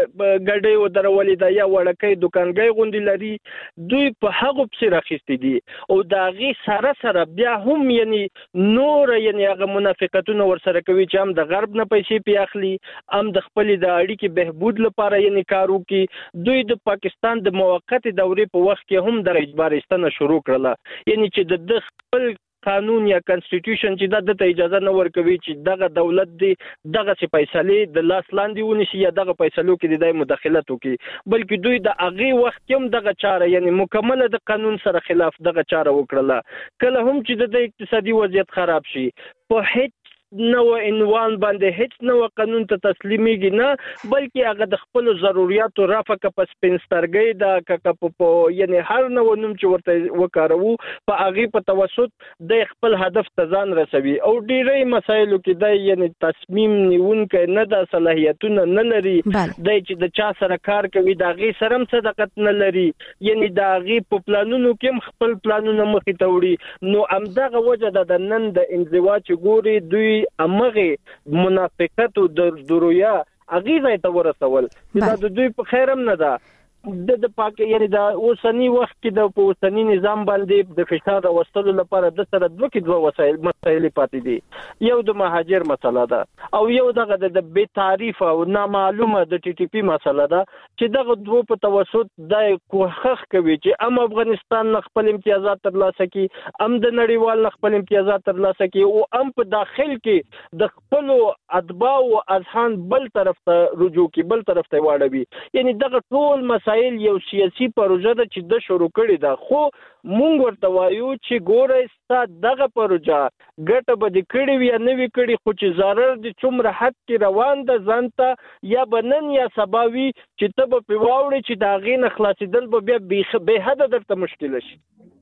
ګډي و درولې دا یا وړکې دکانګي غوندي لري دوی په هغه پسې راخستې دي او دا غي سره بیا هم یعنی نور یعنی هغه منافقتونه ورسره کوي چې هم د غرب نه پیسې پیاخلي هم د خپل د اړیکې بهبود لپاره یعنی کارو کې دوی د پاکستان د موقت دورې په وخت کې هم د اجبارستانه شروع کړله یعنی چې د خپل قانون یا کانسټیټیوشن چې د اجازه نه ورکوي چې دغه دولت دی دغه څه فیصله د لاس لاندې ونیسي یا دغه فیصلو کې د مداخلت وکړي بلکې دوی د اغي وخت هم دغه چاره یعنی مکمله د قانون سره خلاف دغه چاره وکړه کله هم چې د اقتصادي وضعیت خراب شي په هیڅ نو عنوان باندې هیڅ نو قانون ته تسلیمېږي نه بلکې هغه د خپل ضرورتو رافقه پس پنسترګي د ککپ یعنی هر نو نوم چې ورته وکارو په هغه په توسط د خپل هدف ته ځان رسوي او ډیری مسایلو کې د یعنی تصمیم نیونکې نه د صلاحیتونه نه لري د چې د چا سره کار کوي د هغه سره صداقت نه لري یعنی د هغه په پلانونو کې خپل پلانونه مخې ته وړي نو امدغه وجه د نن د انزوا چې ګوري دوی امغه منافقت او درویا اغه ته ورسول دا د دوی په خیرم نه ده د پاک یعنی دا اوسنی وخت کې د اوسنی نظام باندې د فشار راوستلو لپاره د سره دوه مسایل پاتې دي یو د مهاجر مسله ده او یو دغه د بے تعریف او نامعلومه د ټي ټي پی مسله ده چې دغه دوه په توسط د کوخخ کوي چې افغانستان خپل امتیازات ترلاسه کړي د نړیوال خپل امتیازات ترلاسه کړي او په داخل کې د خپل اتباع او اذهان بل طرف ته رجوع کی بل طرف ته واړوي یعنی دغه ټول یو سیاسي پروژه ده چې د شروع کړي ده خو مونږ ورته وایو چې ګوره ست دغه پروژه ګټه به د کړي وي نه وی کړي خو چې ضرر د څومره حد کې روان ده ځانته یا بنن یا سباوي چې ته به پیواوړي چې دا غین خلاصیدل به بیا به حد درته مشکل شي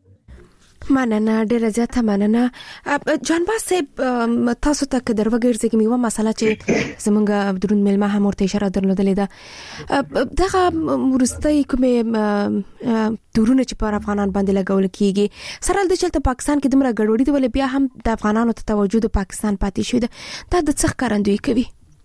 مننه ډیره زیاته مننه جانباز صاحب تاسو ته کدر وګرځي کې میوه مسله چې زمونږ درون ملما هم ورته اشاره درلودلې ده دغه ورستۍ کومه دورونه چې پر افغانان باندې لګول کیږي سره د چلته پاکستان کې دمره ګډوډي دی ول بیا هم د افغانانو ته توجه د پاکستان پاتې شوی ده د څه ښکارندوی کوي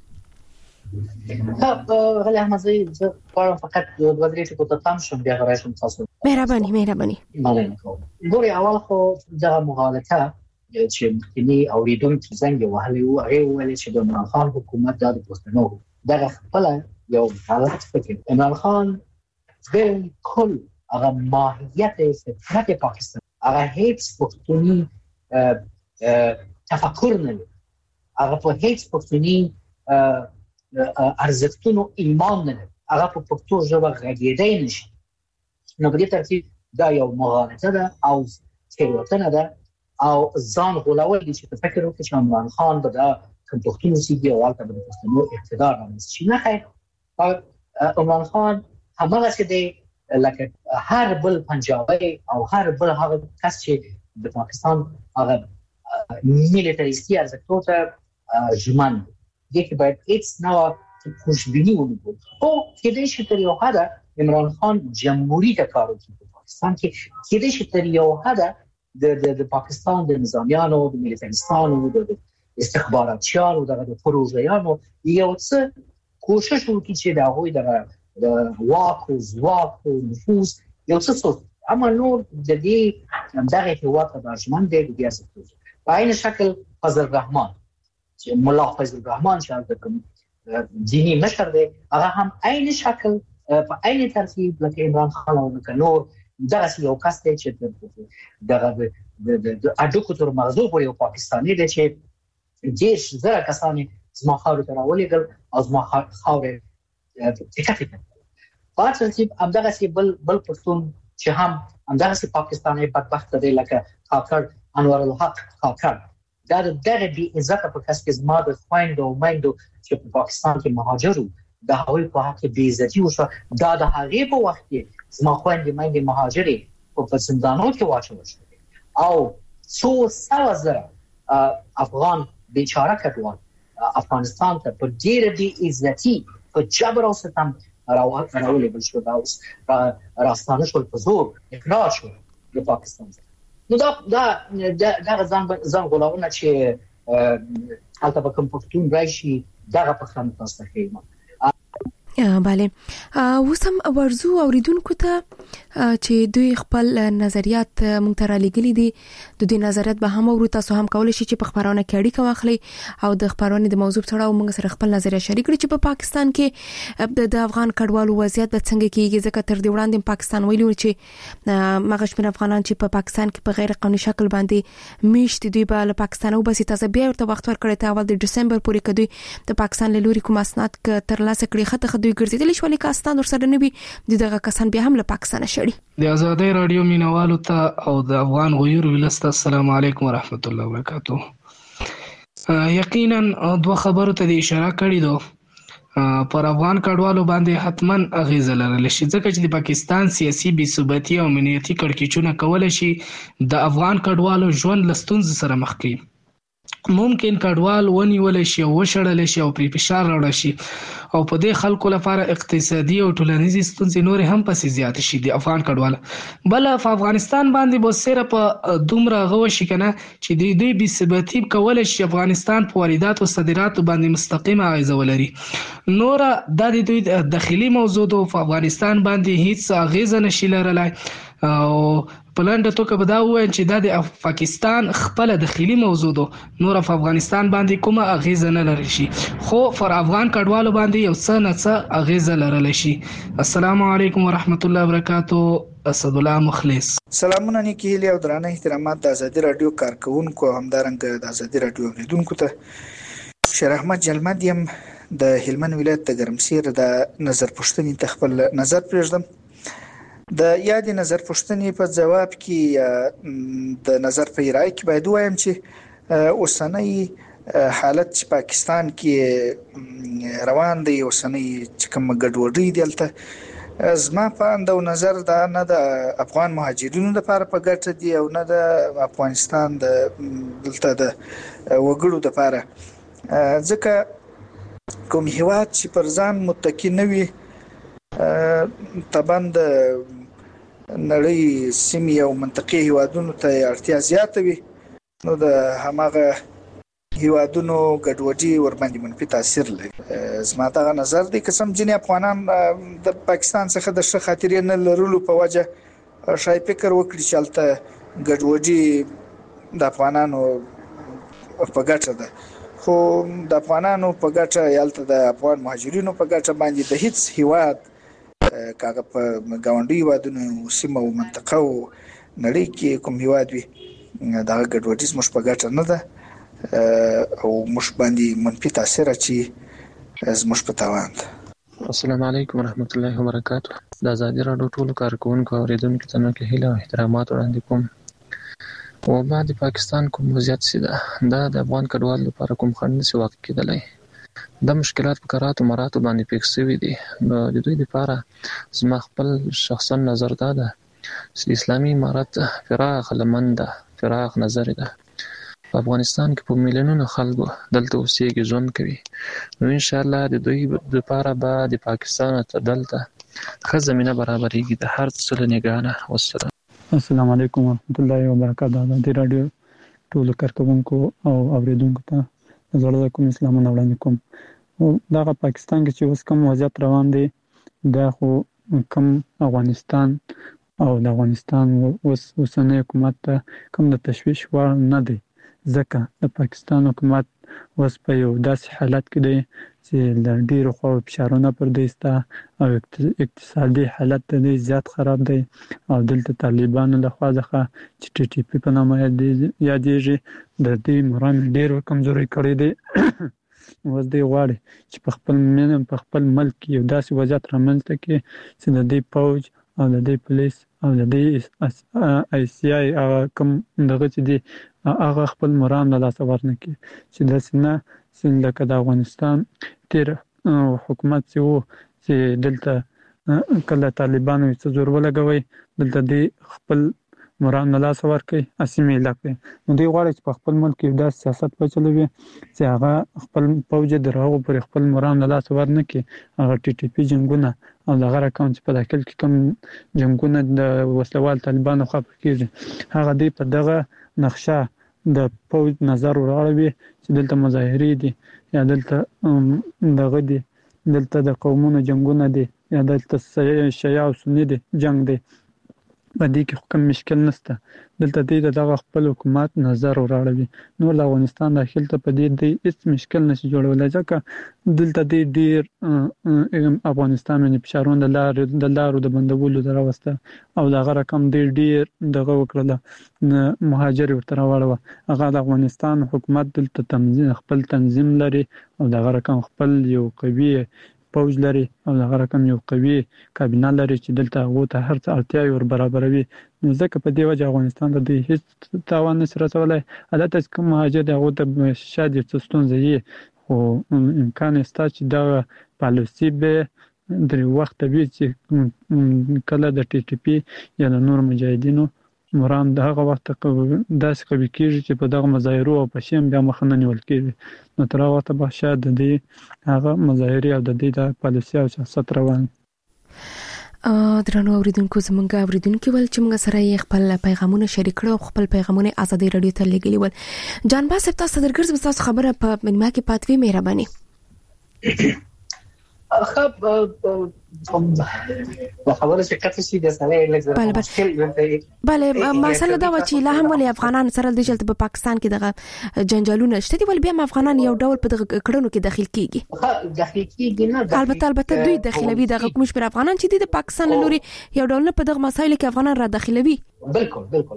غلی احمدزی زه غواړم فقط دوه درې ټکو ته تام شم بیا راشم تاسو مهرباني مننه کوم ګوري اول خو دغه مغالطه چې کني اوریدونکو څنګه وهلي او هغه ویل چې د عمران خان حکومت د پښتنو دغه خپل یو حالت فکر عمران خان بالکل هغه ماهیت فطرت پاکستان هغه هیڅ پښتوني تفکر نه هغه په هیڅ پښتوني ارزښتونو ایمان نه هغه په پښتو ژبه غږیدای نشي نو په دې ترتیب دا یو مغالطه ده او تیروتنه ده او ځان غولول دي چې فکر وکړي چې عمران خان به دا کوم پښتون سیږي او حالت به پښتنو اقتدار رامنځته شي نه خیر عمران خان همغه څه دی لکه هر بل پنجابی او هر بل هغه کس چې د پاکستان هغه میلیټریستي ارزښتونو ته ژمن دي کې باید هیڅ نوع خوشبینی ونکړو او کېدای شي تر یو حده عمران خان جمهوریت کارو کوي په پاکستان کې کېدای شي تر یو حده د پاکستان د نظامیانو د میلیټریستانو د استخباراتچیانو د پروژیانو یو څه کوشش وکړي چې دا هوی د واک او ځواک او نفوذ یو څه اما نور د دې دغه هیواد د ارجمن دی د سیاست په عین شکل فضل الرحمن مولا فضل الرحمن چې د کوم دینی مشر دی هغه هم عین شکل په عین ترتیب لکه عمران خان او نور دغه یو کس دی چې دغه د اډوکو تر مغزو پورې یو پاکستاني دی چې 10,000 کسان زما خاورې ته راولېږل او زما خاورې ټیکټ کړل. پاتې چې همدغه سي بل پښتون چې هم همدغه سي پاکستاني بدبخت دی لکه کاکړ انور الحق کاکړ، دا دغه بي عزت په کس کې زما د خويندو او میندو چې په پاکستان کې مهاجرو د هغوی په حق بي عزتي وشو. دا د هغې په وخت کې زما خويندې میندې مهاجرې په زندانونو کې واچول شوې او 100,000 افغان بیچاره کډوال افغانستان ته په ډېر بي عزتي په جبر او ستم راولېږل شو، راستانه شول په زور اقرار شو د پاکستان. نو دا ځان غولونه چې هلته به کوم پښتون راشي دغه پښتون تاسو ته ښیم. بله وسم ورزو اوریدونکو ته چې دوی خپل نظریات مونږ ته را لګلي دي، د دې نظریات به هم ورو تاسو هم کولای شئ چې په خبرونه کې اړیکه واخلئ او د خبرونه د موضوع سره مونږ سره خپل نظریه شریک کړئ چې په پاکستان کې د افغان کډوالو وضعیت به څنګه کیږي. ځکه تر دې وړاندې پاکستان ویلي و چې مغشمن افغانان چې په پاکستان کې په غیر قانوني شکل باندې میشت دوی به له پاکستان وباسي. تاسو بیا ورته وخت ورکړی ته اول د دسمبر پورې کدوې د پاکستان له لوري کوم اسناد تر لاسه کړی خطه دوی ګرځیدل شو لیک استان ورسره نه وي دغه کسان بیا هم له پاکستان شړي. د آزادۍ رادیو مینوالو ته او د افغان غیور ولست السلام علیکم ورحمت الله وبرکاتہ. یقینا دوه خبرو ته اشاره کړې دو پر افغان کډوالو باندې حتمن اغیزه لرل شي ځکه چې د پاکستان سیاسي بې ثباتي او امنیتي کړکېچونه کول شي د افغان کډوالو ژوند لستونز سره مخ کوي. ممکن کډوال ونیول شي او وشړل شي او پر فشار راوړل شي او په دې خلکو لپاره اقتصادي او ټولنیزي ستونزې نور هم پسې زیات شي د افغان کډوال. بل په افغانستان باندې به صرف په دومره غو شي کنه چې دوی بې ثباتي کول شي افغانستان په واردات او صادرات باندې مستقیمه اغیزه ولري. نور د دوی داخلي موضوع په افغانستان باندې هیڅ اغیزه نشي لرلای او پلان د توګه به دا وایي چې د پاکستان خپل داخلي موضوع ده نور په افغانستان باندې کومه اغیزه نه لري شي خو پر افغان کډوالو باندې یو څه نه څه اغیزه لرلی شي. السلام علیکم ورحمت الله وبرکاتہ. اسد الله مخلص. سلامونه نیکی هیلې او درانه احترامات د ازادي رادیو کارکونکو همدارنګه د ازادي رادیو اوریدونکو ته. شیر احمد جلمد یم د هلمند ولایت د ګرمسیر د نظر پوښتنې ته خپل نظر پرېږدم. د یادې نظر پوښتنې په جواب کې د نظر په رائے کې باید وایم چې اوسنۍ حالت چې پاکستان کې روان دی، اوسنۍ چې کوم ګډوډي دی دلته زما په اند او نظر دا نه د افغان مهاجرینو لپاره په ګټه دی او نه د افغانستان د دلته د وګړو لپاره، ځکه کوم هیواد چې پر ځان متکی نه وي طبعا د نړۍ سیمې او منطقې هیوادونو ته اړتیا زیاته وي، نو د هماغه هیوادونو ګډوډي ورباندې منفي تاثیر لري. زما دغه نظر دی. قسم ځینې افغانان د پاکستان څخه د ښه خاطرې نه لرلو په وجه شاید فکر وکړي چې هلته ګډوډي د افغانانو په ګټه ده، خو د افغانانو په ګټه هلته د افغان مهاجرینو په ګټه باندې د هیڅ هیواد کاغه په ګاونډي هیوادونو سیمه او منطقه او نړۍ کې کوم هیواد وي دغه ګډوډي زموږ په ګټه نه ده او موږ باندې منفي تاثیر اچي زموږ په تاوان ده. السلام علیکم ورحمت الله وبرکاتہ. د ازادي رادیو ټولو کارکونکو او اوریدونکو ته مې هیله او احترامات وړاندې کوم. او بعد پاکستان کوم وضعیت سي دا د افغان کډوالو لپاره کوم خنډ نشي واقع کېدلی. دا مشکلات په کراتو مراتو باندې پیښ شوي دي. نو د دوی لپاره زما خپل شخصا نظر دا ده چې اسلامي امارت فراخ لمن ده، فراخ نظر ده. په افغانستان کې په میلیونونو خلکو دلته اوسېږي، ژوند کوي. نو ان شاء الله د دوی لپاره به د پاکستان ته دلته ښه زمینه برابرېږي د هر څه له نګاه نه. والسلام. السلام علیکم ورحمت الله وبرکاتہ. د رادیو ټولو کارکونکو او اوریدونکو ته زړه کوم اسلامونه وړاندې کوم. او دغه پاکستان کې چې اوس کوم وضعیت روان دی دا خو کوم افغانستان او د افغانستان اوسنی حکومت ته کوم د تشویش وړ نه دی، ځکه د پاکستان حکومت اوس په یو داسې حالت کې دی چې له ډېرو خواو فشارونه پر دوی شته او اقتصادي حالت د دوی زیات خراب دی او دلته طالبانو لخوا څخه چې ټي ټي پي په نامه یادېږي د دوی مرام ډېر کمزوري کړی دی وزدي غواړي چې په خپل ملک یو داسې وضعیت رامنځته کړي چې د دې پوج او د دې پولیس او د دې آی سی آی کوم دغه چې دی هغه خپل مرام له لاسه ورنه کړي چې داسې نه لکه د افغانستان تیر حکومت چې و چې دلته کله طالبانو څه زور ولګوي دلته دی خپل مرام له لاسه ورکړي اسیمې لکړي نو دوی غواړي چې په خپل ملک کې داسې سیاست وچلوي چې هغه خپل پوج د هغو پر خپل مرام له لاسه ورنه کړي هغه ټي ټي پی جنګونه او دغه رقم چې په داخل کې کوم جنګونه د وسلوال طالبانو خوا کېږي هغه دی په دغه نقشه د پوج نظر وراړوي چې دلته مظاهرې دي یا دلته دغه دي دلته د قومونو جنګونه دي یا دلته شیعه او سني دي جنگ دی په دې کې کوم مشکل نشته دلته دغه خپل حکومت نظر وراړوي نو د افغانستان داخل ته په دې هیڅ مشکل نشي جوړولای ځکه دلته ډیر افغانستان باندې فشارونه د لارو د بندولو دراوسته او دغه رقم ډیر دغه وکړه مهاجر ورته راوړو هغه د افغانستان حکومت دلته خپل تنظیم لري او دغه رقم خپل یو قوي پوج لري او دغه رقم یو قوي کابینه لري چې دلته هغه ته هر څه اړتیا ور برابروي نو ځکه په دې وجه افغانستان د هیڅ تاوان نه رسولای البته کوم مهاجر هغه ته شاید څه ستونزه وي خو امکان شته چې دا پالیسي به د وخت به چې کله د ټي ټي پی یا د نور مجاهدینو مرام دغه وخت داسې کوي کېږي چې په دغه مظاهرو او په شیم بیا مخنه نیول کېږي نو تر هغه وخته به شاید د دې هغه مظاهرې او د دې د پالیسي او سیاست روان درنو اوریدونکو زمونږ اوریدونکو ول چې موږ سره یې خپل پیغامونه شریک کړو خپل پیغامونه ازادي رادیو ته لګیلی ول جان باس تاسو درګرځ تاسو خبره په منما کې پاتوي مهرباني خب خبره چې کته شي د سره لږ مشکل بله مسله دا و چې لا هم ولې افغانان سره د جلد په پاکستان کې دغه جنجالونه شته دي ول بیا افغانان یو ډول په دغه کړنو کې داخل کیږي نه البته دوی داخلوي دغه کوم شپه افغانان چې د پاکستان لوري یو ډول په دغه مسایل کې افغانان را داخلوي بالکل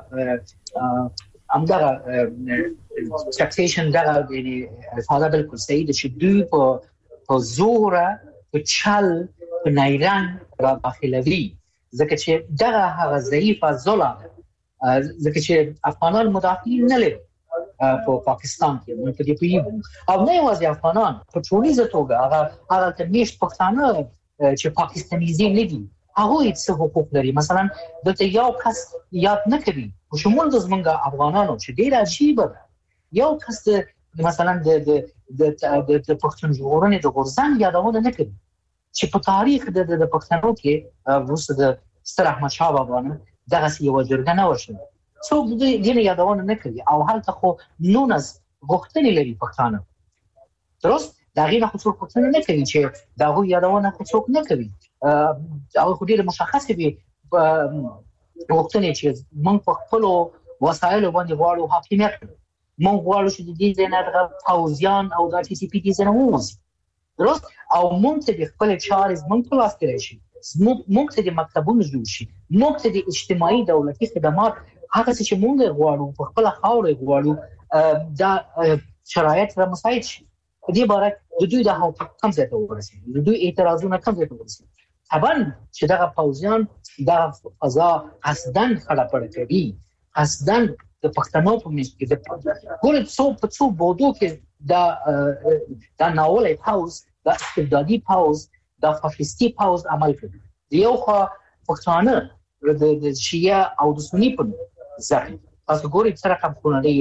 همدغه ټاکسیشن دا یعنی فاده بالکل صحیح ده چې دوی په زور په چل په نایران را داخلوي ځکه چې دغه هغه ضعیفه ظلم ځکه چې افغانان مدافعین نه لري په پاکستان کې موږ په دې پیږو او نه یوازې افغانان په ټولیزه توګه هغه تمیشت پښتانه چې پاکستانیزي نه دي هغه هیڅ حقوق لري مثلا دلته یو کس یاد نه کوي او شمول د زمونږ افغانانو چې ډیر عجیب ده یو کس مثلا د پښتون ژغورنې د غورځنګ یادونه نه کوي چې په تاریخ د پښتنو کې وروسته د ستر احمد شاه بابا نه دغه یو جرګه نه وشو څوک دې یادونه نه کوي او هلته خو نونس غوښتنې لري پښتانه درست دا غیر خو څوک پښتنه نه کوي چې دا هو یادونه څوک نه کوي او خو ډېر مشخصه وي غوښتنې چې موږ په خپل وسایل باندې غواړو حاکمیت مونږ غواړو چې د دې نه د پاوزیان او د ټي سي پی دي زنه ووزي درست او مونږ ته د خپل چارز مونږ په لاس کې راشي مونږ ته د مکتبونو جوړ شي مونږ ته د اجتماعي دولتي خدمات هغه چې مونږ غواړو په خپل خاورې غواړو دا شرایط را مساعد شي په دې باره د دوی د حق کم ځای ته ورسېږي د دوی اعتراضونه کم ځای ته ورسېږي طبعا چې دا پاوزیان دا فضا قصدن خړپړ کوي قصدن د پښتنو په منځ کې د ګورې څو بودو کې دا ناولې پاوز دا استبدادي پاوز دا فاشیستي پاوز عمل کوي یو خو پښتانه د شیعه او د سنی په ځای تاسو ګورئ سره کوم کومه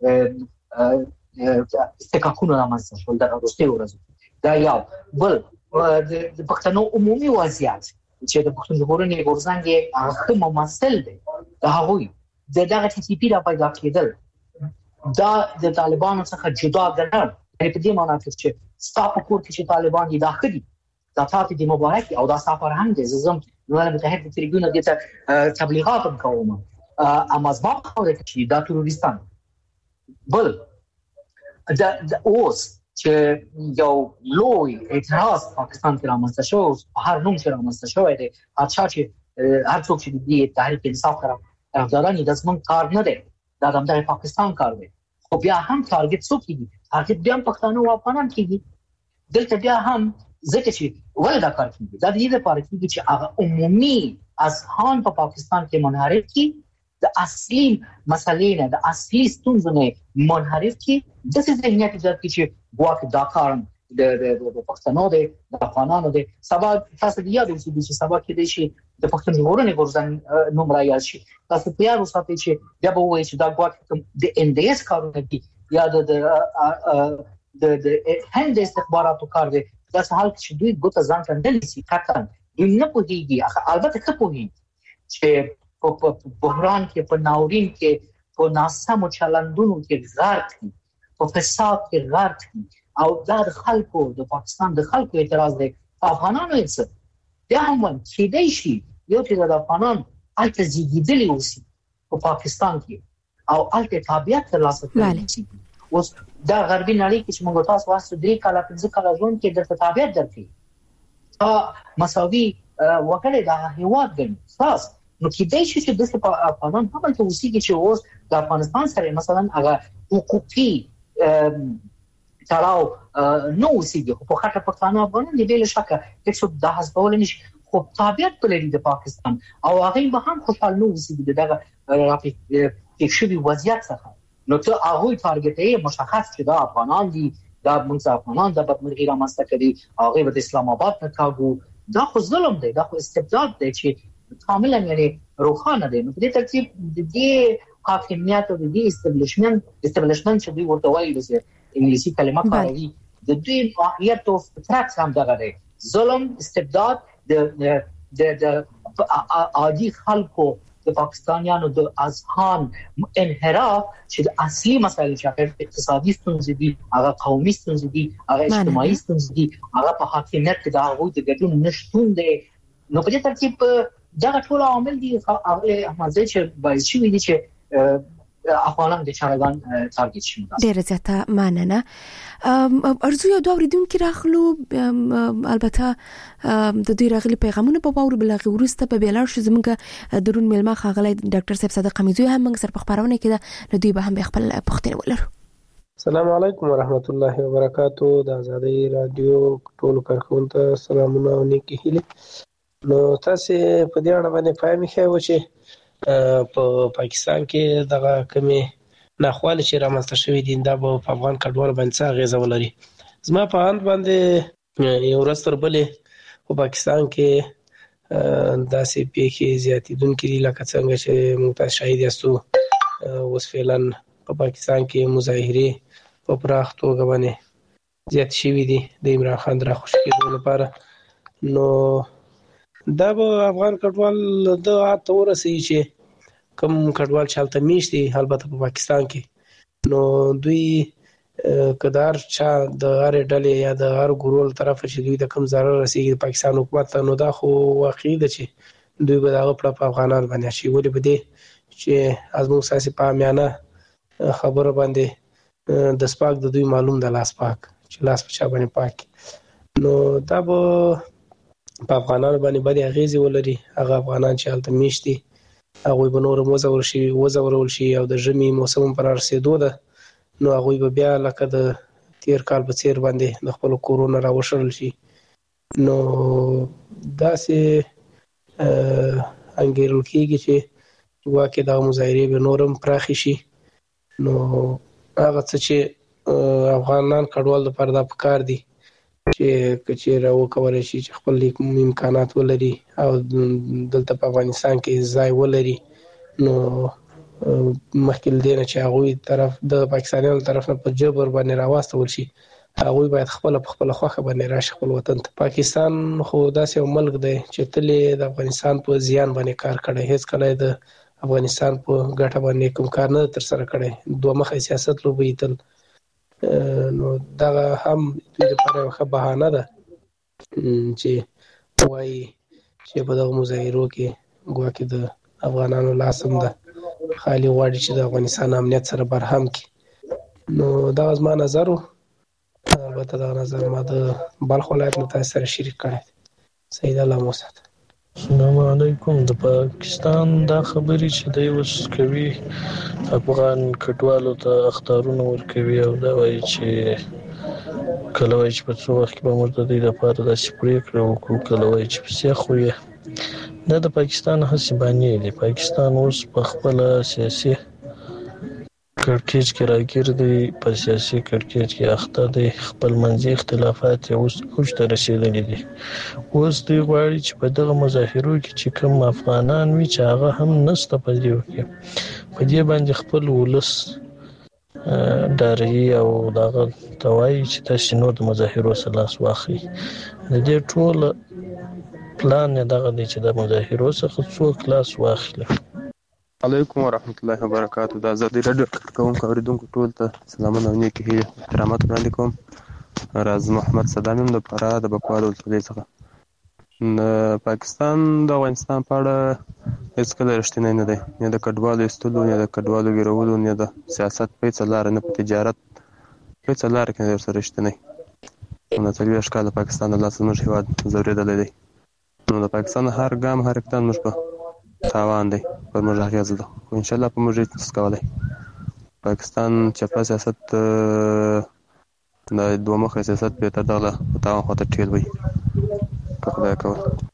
استقاقونه رامنځته شول د وروستي ورځو دا یو بل د پښتنو عمومي وضعیت چې د پښتون ژغورنې غورځنګ هغه ممثل دی دا هغوی دغه ټي سي پی را پیدا کېدل دا د طالبانو څخه جدا ګڼل په دې معنی چې ستاسو کور کې چې طالبان دي داخلي دا تاسو د مبارک او دا سفر هم د زم نړۍ متحده تریبیون د تبلیغات کوم اما ځما خبره چې دا تروریستان بل دا اوس چې یو لوی اعتراض پاکستان کې رامنځته شو هر نوم چې رامنځته شوی دی هر څوک چې د تحریک انصاف طرفداران د زمون کار نه دی دا د پاکستان کار دی خو بیا هم ټارګټ څوک کیږي ټارګټ بیا هم پښتانه او افغانان کیږي دلته بیا هم ځکه چې ولې دا کار کیږي دا د دې لپاره کیږي چې هغه عمومي اذهان په پاکستان کې منحرف کی د اصلي مسلې نه د اصلي ستونزو نه منحرف کی د څه ذهنیت ایجاد کی چې ګواکې دا کار د پښتنو د افغانانو د سبا تاسو د یاد اوسئ چې سبا کې د شي د پښتون ژغورنې غورځنګ نوم راياد شي تاسو په یاد اوسئ چې بیا به وایي چې دا ګواکې د NDS کارونه دي یا د هند استخباراتو کار دی دا څه حال چې دوی ګوته ځان کندل سي کاتن دوی نه پوهیږي البته ښه پوهیږي چې په بحران کې په ناورین کې په ناسمو چلندونو کې غرق دي په فساد کې غرق دي او دا د خلکو د پاکستان د خلکو اعتراض دی افغانانو یې بیا هم چې دی شي یو چې د افغانان الته زیږیدلی اوسي په پاکستان کې او الته طبيعت ترلاسه کوي اوس دا غربي نړۍ کې چې موږ تاسو واسو 3 کاله 5 کاله ژوند کې د طبيعت درکې مساوي وکړه دا هیواد دی خاص نو کې دی چې د افغانان په بل توسي کې چې اوس د افغانستان سره مثلا هغه حقوقي تړاو نو اوسېږي خو په خاطر پښتانه افغانان دی بل شکه چې د حسابول نشي خو طبيعت په لري د پاکستان او هغه به هم خوشاله نو اوسېږي دغه راپی شوی وضعیت څخه نو ته هغه ټارګټي مشخص چې دا افغانان دي دا موږ افغانان د بدمرغي رامنځته کړي هغه د اسلام آباد نه کاغو دا خو ظلم دی دا خو استبداد دی چې کاملا یعنی روخانه دی نو په دې ترتیب د دې حاکمیت او د دې استبلیشمنت چې دوی ورته وایي د انګلیسي کلمه کاروي د دوی ماهیت او فطرت هم دغه دی ظلم استبداد د عادي خلکو د پاکستانیانو د اذهان انحراف چې د اصلي مسایل چې اقتصادي ستونزې دي هغه قومي ستونزې دي هغه اجتماعي ستونزې دي هغه په حاکمیت کې د هغه د ګډون نشټون دی نو په دې ترتیب دا ټول عوامل دي هغه مازه چې باید شي دي چې افغانان د چارګان ټارګټ شي ډېر زیاته مننه ارزو یو دوه ورېدونکو راغلو البته د دوی راغلي پیغامونه په باور بلغه ورسته په بیلار شو زمونږ درون ملما خاغلی ډاکټر صاحب صادق قمیزوی هم موږ سره په خبرونه کې نو دوی به هم خپل پوښتنه ولرو السلام علیکم ورحمت الله وبرکاتو د آزادۍ رادیو ټول کارکونکو ته سلامونه او نیکی هیله نو تاسو په دې اړه باندې فهمي خو چې په پاکستان کې دغه کمی ناخواله چې رامنځته شوې دي دا په افغان کډوال باندې څه غیزه ولري زما په اند باندې یو ورځ تر بلې په پاکستان کې داسې پیښې زیاتېدونکې دي لکه څنګه چې موږ تاسو شاهد یاستو اوس فعلا په پاکستان کې مظاهرې په پراخ توګه باندې زیات شوې دي د عمران خان د راخوشي کېدو لپاره نو دا به افغان کډوال د اته ورسي چې کوم کډوال چالت میشتي البته په پاکستان کې نو دوی کدار چا د هر ډلې یا د هر ګروپ طرف چې دوی د کم ضرر رسیږي پاکستان حکومت نو دا خو واقعي ده چې دوی به دا په افغانان باندې شي ولې بده چې ازمو ساسي پامیانه خبره باندې د سپاک د دوی معلوم د لاس پاک چې لاس په چا باندې پاک نو دا به په افغانانو باندې باندې اغیزه ولري هغه افغانان چې حالت میشتي هغه به نور وزورول شي او د ژمي موسم پر رسیدو ده نو هغه به بیا لکه د تیر کال په څیر باندې د خپل کورونا راوشل شي نو داسې انګیرل کېږي چې واکه دا مظاهره به نورم پراخ شي نو هغه څه چې افغانان کډوال لپاره دا پکار دي چې کچېره وکولای شي چې خپل امکانات ولري او دلته په افغانستان کې ځای ولري نو مخکې دینه چې هغه طرف د پاکستانیانو طرف نه په جبر باندې راوستل شي هغه باید خپل خوخه باندې راشي خپل وطن ته پاکستان خو داسې یو ملک دی چې تلې د افغانستان په زیان باندې کار کړی هیڅ کله د افغانستان په ګټه باندې کوم کار نه تر سره کړی دوه مخه سیاست لوبي تل نو دا هم د لپاره یو ښه بهانه ده چې وایي چې په دغه مظاهرو کې ګواکې د افغانانو لاسم ده خالي غواړي چې د افغانستان امنیت سره برهم کړي نو دا زما نظر و البته دا نظر ما د بلخ ولایت نه تاسو سره شریک کړی سید الله موسی السلام علیکم. د پاکستان دا خبرې چې دی اوس کوي افغان کډوالو ته اخطارونه ورکوي او دا وایي چې کله وایي چې په څو وخت کې به موږ د دې لپاره داسې پرېکړه وکړو، کله وایي چې پسې خو دا د پاکستان هسې بانې دي. پاکستان اوس په خپله سیاسي کړکېچ کې راګیر دی، په سیاسي کړکېچ کې اخته دی، خپل منځي اختلافات یې اوس اوج ته رسېدلي دي. اوس دوی غواړي چې په دغه مظاهرو کې چې کوم افغانان وي چې هغه هم نسته په دې کې، په دې باندې خپل ولس ډاروي او دغه ته وایي چې تاسې نور د مظاهرو څخه لاس واخلئ. د دې ټول پلان یې دغه دی چې د مظاهرو څخه څوک لاس واخلي. علیکم ورحمت الله وبرکاتہ. د ازادي رادیو کوونکو اوریدونکو ټول ته سلامونه او نیکې هیلې احترامات وړاندې کوم. راز محمد صدام یم د فراه د بکوال ولسوالۍ څخه. د پاکستان د افغانستان په اړه هېڅکله رښتینی نه دی، نه د کډوالو ایستلو، نه د کډوالو ګیرولو، نه د سیاست په هېڅ لاره، نه په تجارت په هېڅ لاره کې نه دی ورسره رښتینی. نو 40 کاله پاکستان د لاسه زموږ هېواد ځورېدلی دی. نو د پاکستان هر ګام هر اقدام موږ په تاوان دی، پر موږ اغېز ده، خو انشاءالله په موږ هېڅ نشي کولی. پاکستان چپه سیاست د دوه مخه سیاست به تر دغه په تاوان خواته ټیل وي که خدای کول.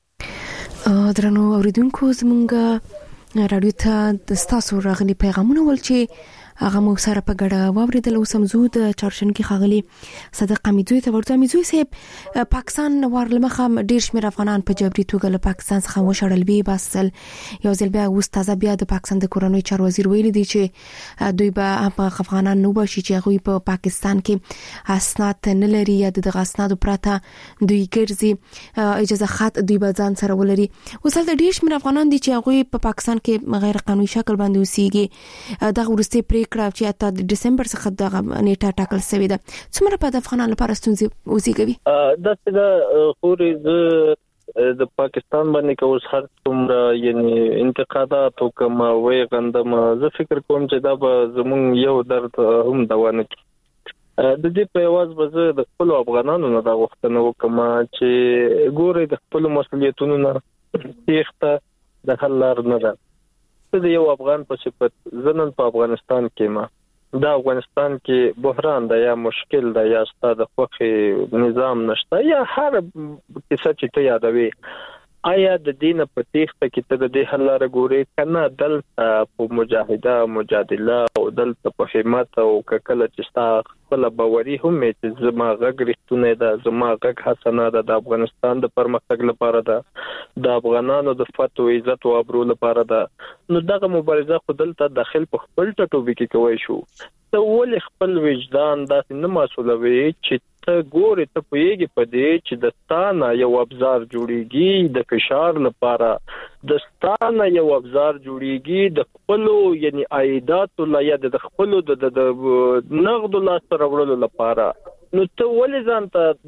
درنو اوریدونکو، زمونږ رادیو ته د ستاسو راغلي پیغامونه ول چې هغه مو سره په ګډه واوریدل. اوس هم زو د چارشنکي ښاغلي صدق امیدزوی ته ورته. امیدزوی صاحب، پاکستان ورلمخه ډیر شمېر افغانان په جبري توګه له پاکستان څخه وشړل وی باسل. یو ځل بیا اوس تازه بیا د پاکستان د کورنۍ چارو وزیر ویلي دی چې دوی به افغانان نو بشي چې هغه په پاکستان کې اسناد نه لري یا دغه اسناد پراته دوی ګرځي اجازه خط دوی به ځان سره ولري. اوس د ډیر شمېر افغانان دي چې هغه په پاکستان کې غیر قانوني شکل باندې اوسېږي. دغه ورسته کړه چې اته د دسمبر څخه دغه نیټه ټاکل شوې ده. څومره په افغانانو لپاره ستونزې وزېږوي؟ دا خوري د پاکستان باندې کوم هر څومره یعنی انتقادات او کوم وی غندم، زه فکر کوم چې دا به زمون یو درد هم دوانه کی. د دې په واز به زه د خپل افغانانو نه دا غوښتنه وکم چې ګوري د خپل مسؤلیتونو نه تېښته د حل لار نه ده. د یو افغان په صفت زنن په افغانستان کې ما دا افغانستان کې بحران ده یا مشکل ده یا ستاسو د خوخي نظام نشته یا هر کیسه چې ته یادوي، آیا د دین په تېښته کې ته د دې حل لار ګوري کنه دلته په مجادله او دلته په همت او کله چې تاسو خپل باوري هم چې زما غږ رښتونه ده، زما غږ حسنه ده، د افغانستان د پرمختګ لپاره ده، د افغانانو د فتو عزت او ابرو لپاره ده، نو دغه مبارزه خو دلته داخل په خپل ټټوبي کې کوي شو. ته ولې خپل وجدان داسې نه مسولوي چې ته ګورې ته پوهېږي په دې چې د ستانه یو ابزار جوړیږي د فشار لپاره، د ستانه یو ابزار جوړیږي د خپلو یعنی عایداتو یا د خپلو د نغدو لاسته راوړلو لپاره، نو ته ولې ځان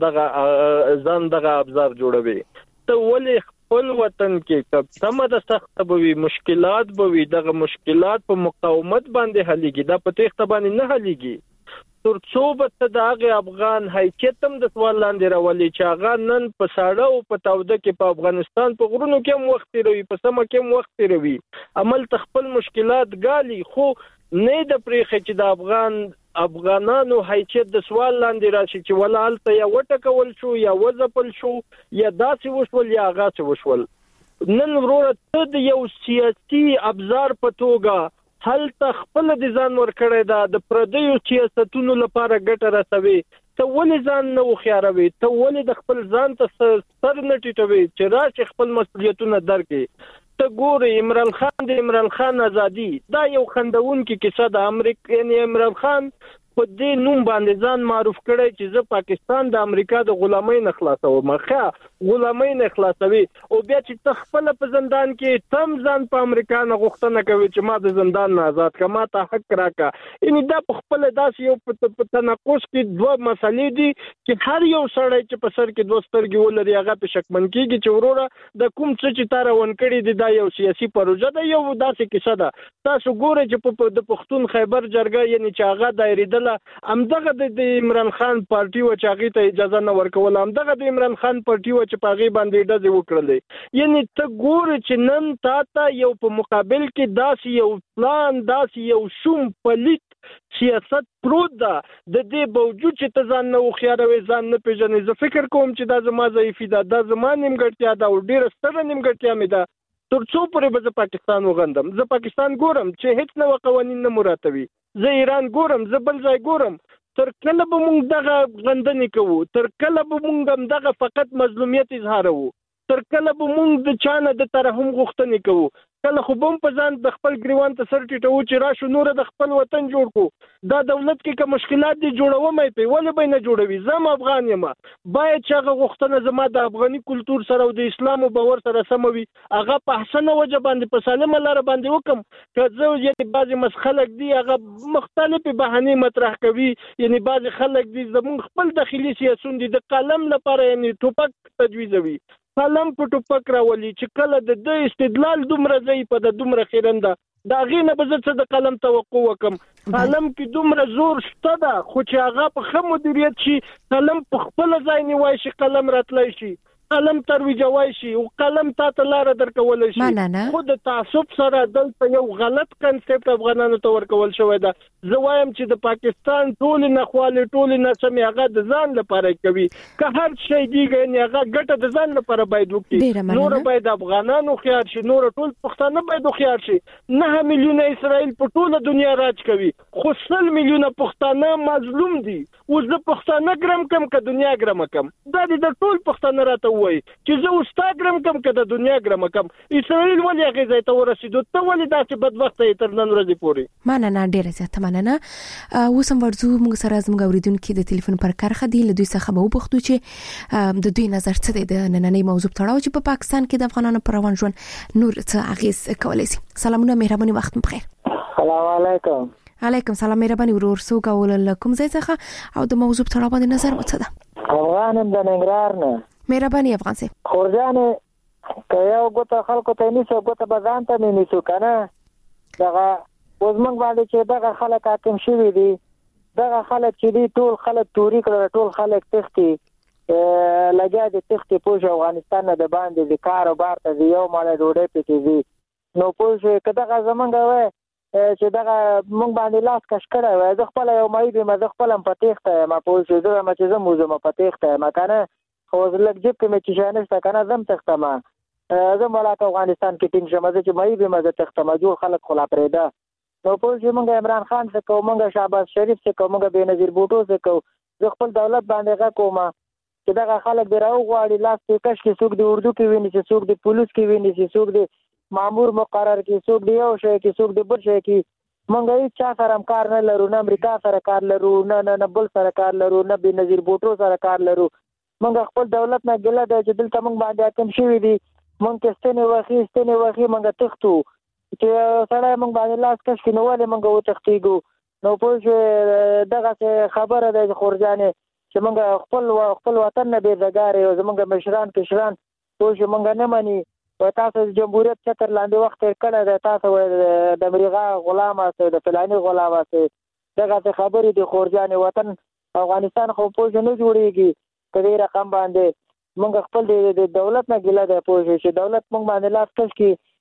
دغه ابزار جوړوي؟ ته ولې خپل وطن کې کمه د سخت بوي مشکلات بوي دغه مشکلات په مقاومت باندې حلېږي، دا په تېښته باندې نه حلېږي. ترڅو به دغه افغان حیثیت هم د سوال لاندې راولي چې هغه نن په ساړه او په تاوده کې په افغانستان په غرونو کې هم وخت تیروي، په سمه کې هم وخت تیروي، عمل خپل مشکلات ګالي، خو نه د پریخه چې د افغانانو حیثیت د سوال لاندې راشي چې ولا هلته یا وټکول شو یا وځپل شو یا داسې وشول یا هغه وشول. نن وروره ته د یو سیاسي ابزار په توګه هلته خپل د ځان ورکړی دا د پردیو سیاستونو لپاره ګټه رسوي، ته ولې ځان نه وخیاروي؟ ته ولې د خپل ځان ته سر نه ټیټوي چې راشي خپل مسؤلیتونه درکړي؟ ته ګورې عمران خان ازادي دا یو خندونکې کیسه ده. امریکا یعنی عمران خان په دې نوم باندې ځان معروف کړی چې زه پاکستان د امریکا د غلامۍ نه خلاصوم، غلامۍ نه خلاصوي، او بیا چې ته خپل په زندان کې تم ځان په امریکا نه غوښتنه کوي چې ما د زندان نه آزاد کړه، ما ته حق راکړه. یعنی دا په خپل داسې یو په تناقض کې دوه مسلې دي چې هر یو سړی چې په سر کې دوه سترګې ولري هغه په شکمن کېږي چې وروره د کوم څه چې تا روان کړي دي دا یو سیاسي پروژه ده، یو داسې کیسه ده. تاسو ګورئ چې د پښتون خیبر جرګه یعنی چې هغه دایریدل کوله همدغه د عمران خان پارټي و چې هغه ته اجازه نه ورکوله همدغه د عمران خان پارټي و چې پاغي باندې ډزې وکړلې یعنی ته ګور چې نن تا یو په مقابل کې داسې یو پلان داسې یو شوم پلیت سیاست پروت ده د دې باوجود چې ته ځان نه وخیار او ځان نه پیژنې زه فکر کوم چې دا زما ضعیفي ده دا زما نیمګړتیا ده او ډیره ستره نیمګړتیا مې ده تر څو پورې به زه پاکستان وغندم زه پاکستان ګورم چې هیڅ نوه قوانین نه مراتبي زه ایران ګورم زه بل ځای ګورم تر کله به موږ دغه غندنې کوو تر کله به موږ هم دغه فقط مظلومیت اظهاروو تر کله به موږ د چانه د ترحم غوښتنې کوو کله خو بم په ځان د خپل ګریوان ته سر ټیټو چې راشو نور د خپل وطن جوړ کو دا دولت کې کوم مشکلات دي جوړوم په ولې به نه جوړوي زم افغان یم باید چې هغه غوښتنه زما د افغاني کلچر سره او د اسلام او باور سره سموي هغه په حسنه وجه باندې په سالمه لار باندې وکم که زه یعنی بعضی مسخلک دي هغه مختلف بهانه مطرح کوي یعنی بعضی خلک دي زمون خپل داخلي سیاسون دي د قلم لپاره یعنی ټوپک تجویزوي قلم په ټوپک راولي چې کله د استدلال دومره ځای په د دومره خیرنده دا غینه به زه د قلم توقع وکم قلم کې دومره زور شته ده خو چې هغه په ښه مدیریت شي قلم په خپل ځای نیوای شي قلم راتلی شي قلم ترویجوای شي او قلم تا ته لار درکول شي خو د تعصب سره دلته یو غلط کنسپټ افغانانو ته ورکول شوی ده زه وایم چې د پاکستان ټول نخواله ټول نسمه هغه د ځان لپاره کوي که هر شي دیږي هغه ګټه د ځان لپاره باید وکړي نور باید افغانانو خيار شي نور ټول پښتانه باید خيار شي 9 میلیونه اسرائیل په ټوله دنیا راج کوي خو 100 میلیونه پښتانه مظلوم دي او زه پښتانه ګرم کم که دنیا ګرم کم دا د ټول پښتانه راته وای چې زه واستګرم کم که د دنیا ګرم کم اسرائیل ولې هغه ځای ته ورسېدو ته ولې داسې بدبخته یې تر نن ورځې پورې مننه ډیره زیاته مننه اوس هم ورځو موږ سره زموږ اوریدونکو د ټلیفون پر کارخه دی له دوی څخه به وپوښتو چې د دوی نظر څه دی د نننۍ موضوع تړاو چې په پاکستان کې د افغانانو پر روان ژوند نور څه اغیز کولی شي سلامونه مهرباني وخت بخیر السلام علیکم علیکم سلام مهرباني ورور سو کول کوم ځای څخه او د موضوع تړاو باندې نظر وڅ ده افغانم د ننګرهار نه مهرباني افغان سي خورجانه که یو ګوته خلکو ته نیسو ګوته به ځان ته نیسو کنه دغه اوس موږ باندې چې دغه خلک حاکم شوي دي دغه خلک چې دي ټول خلک توري کړل ټول خلک تختی لګیا دي تختی پوه افغانستان نه د باندې د کار او بار ته یو مال ډوډۍ پکې دي نو پوه که دغه زمونږ وای چې دغه موږ باندې لاس کش کړی وای زه خپل یو مې به زه خپل په تخته ما پوه شو زه ما چې زه موزه ما په تخته ما کنه خو زلک جيب کې مې چې شانسته کنه زم تخته ما زه مړه افغانستان کې ټینګ شمه چې مې به مزه تخته ما جوړ خلک خلا پرېدا نو پوه شو موږ عمران خان څخه کوو موږ شهباز شریف څخه کوو موږ بېنظیر بوټو څخه کوو زه خپل دولت باندې غا کوم چې دغه خلک به راو غواړي لاس کې کش کې څوک دی اردو کې ویني چې څوک دی پولیس کې ویني چې څوک دی مامور مقرر کې څوک دی یو شی کې څوک دی بل شی کې موږ هیڅ چا سره کار نه لرو نه امریکا سره کار لرو نه بل سره کار لرو نه بېنظیر بوټو سره کار لرو موږ خپل دولت نه ګله ده چې دلته موږ باندې حاکم شوي دي موږ کې ستنې وخی موږ تختو چې سړی موږ باندې لاس کش کې نو ولې موږ وتښتېږو نو پوه دغه خبره ده خورجانې چې موږ خپل وطن نه بېزګار یو زموږ مشران کشران پوه موږ نه مني و تاسو جمهوریت چتر لاندې وخت تیر کړی دی تاسو د امریکا غلام یاست د فلاني غلام یاست دغه خبرې د خورجانې وطن افغانستان خو پوه نه جوړېږي کدی رقم باندې موږ خپل د دولت نه ګیله ده پوه چې دولت موږ باندې لاس کش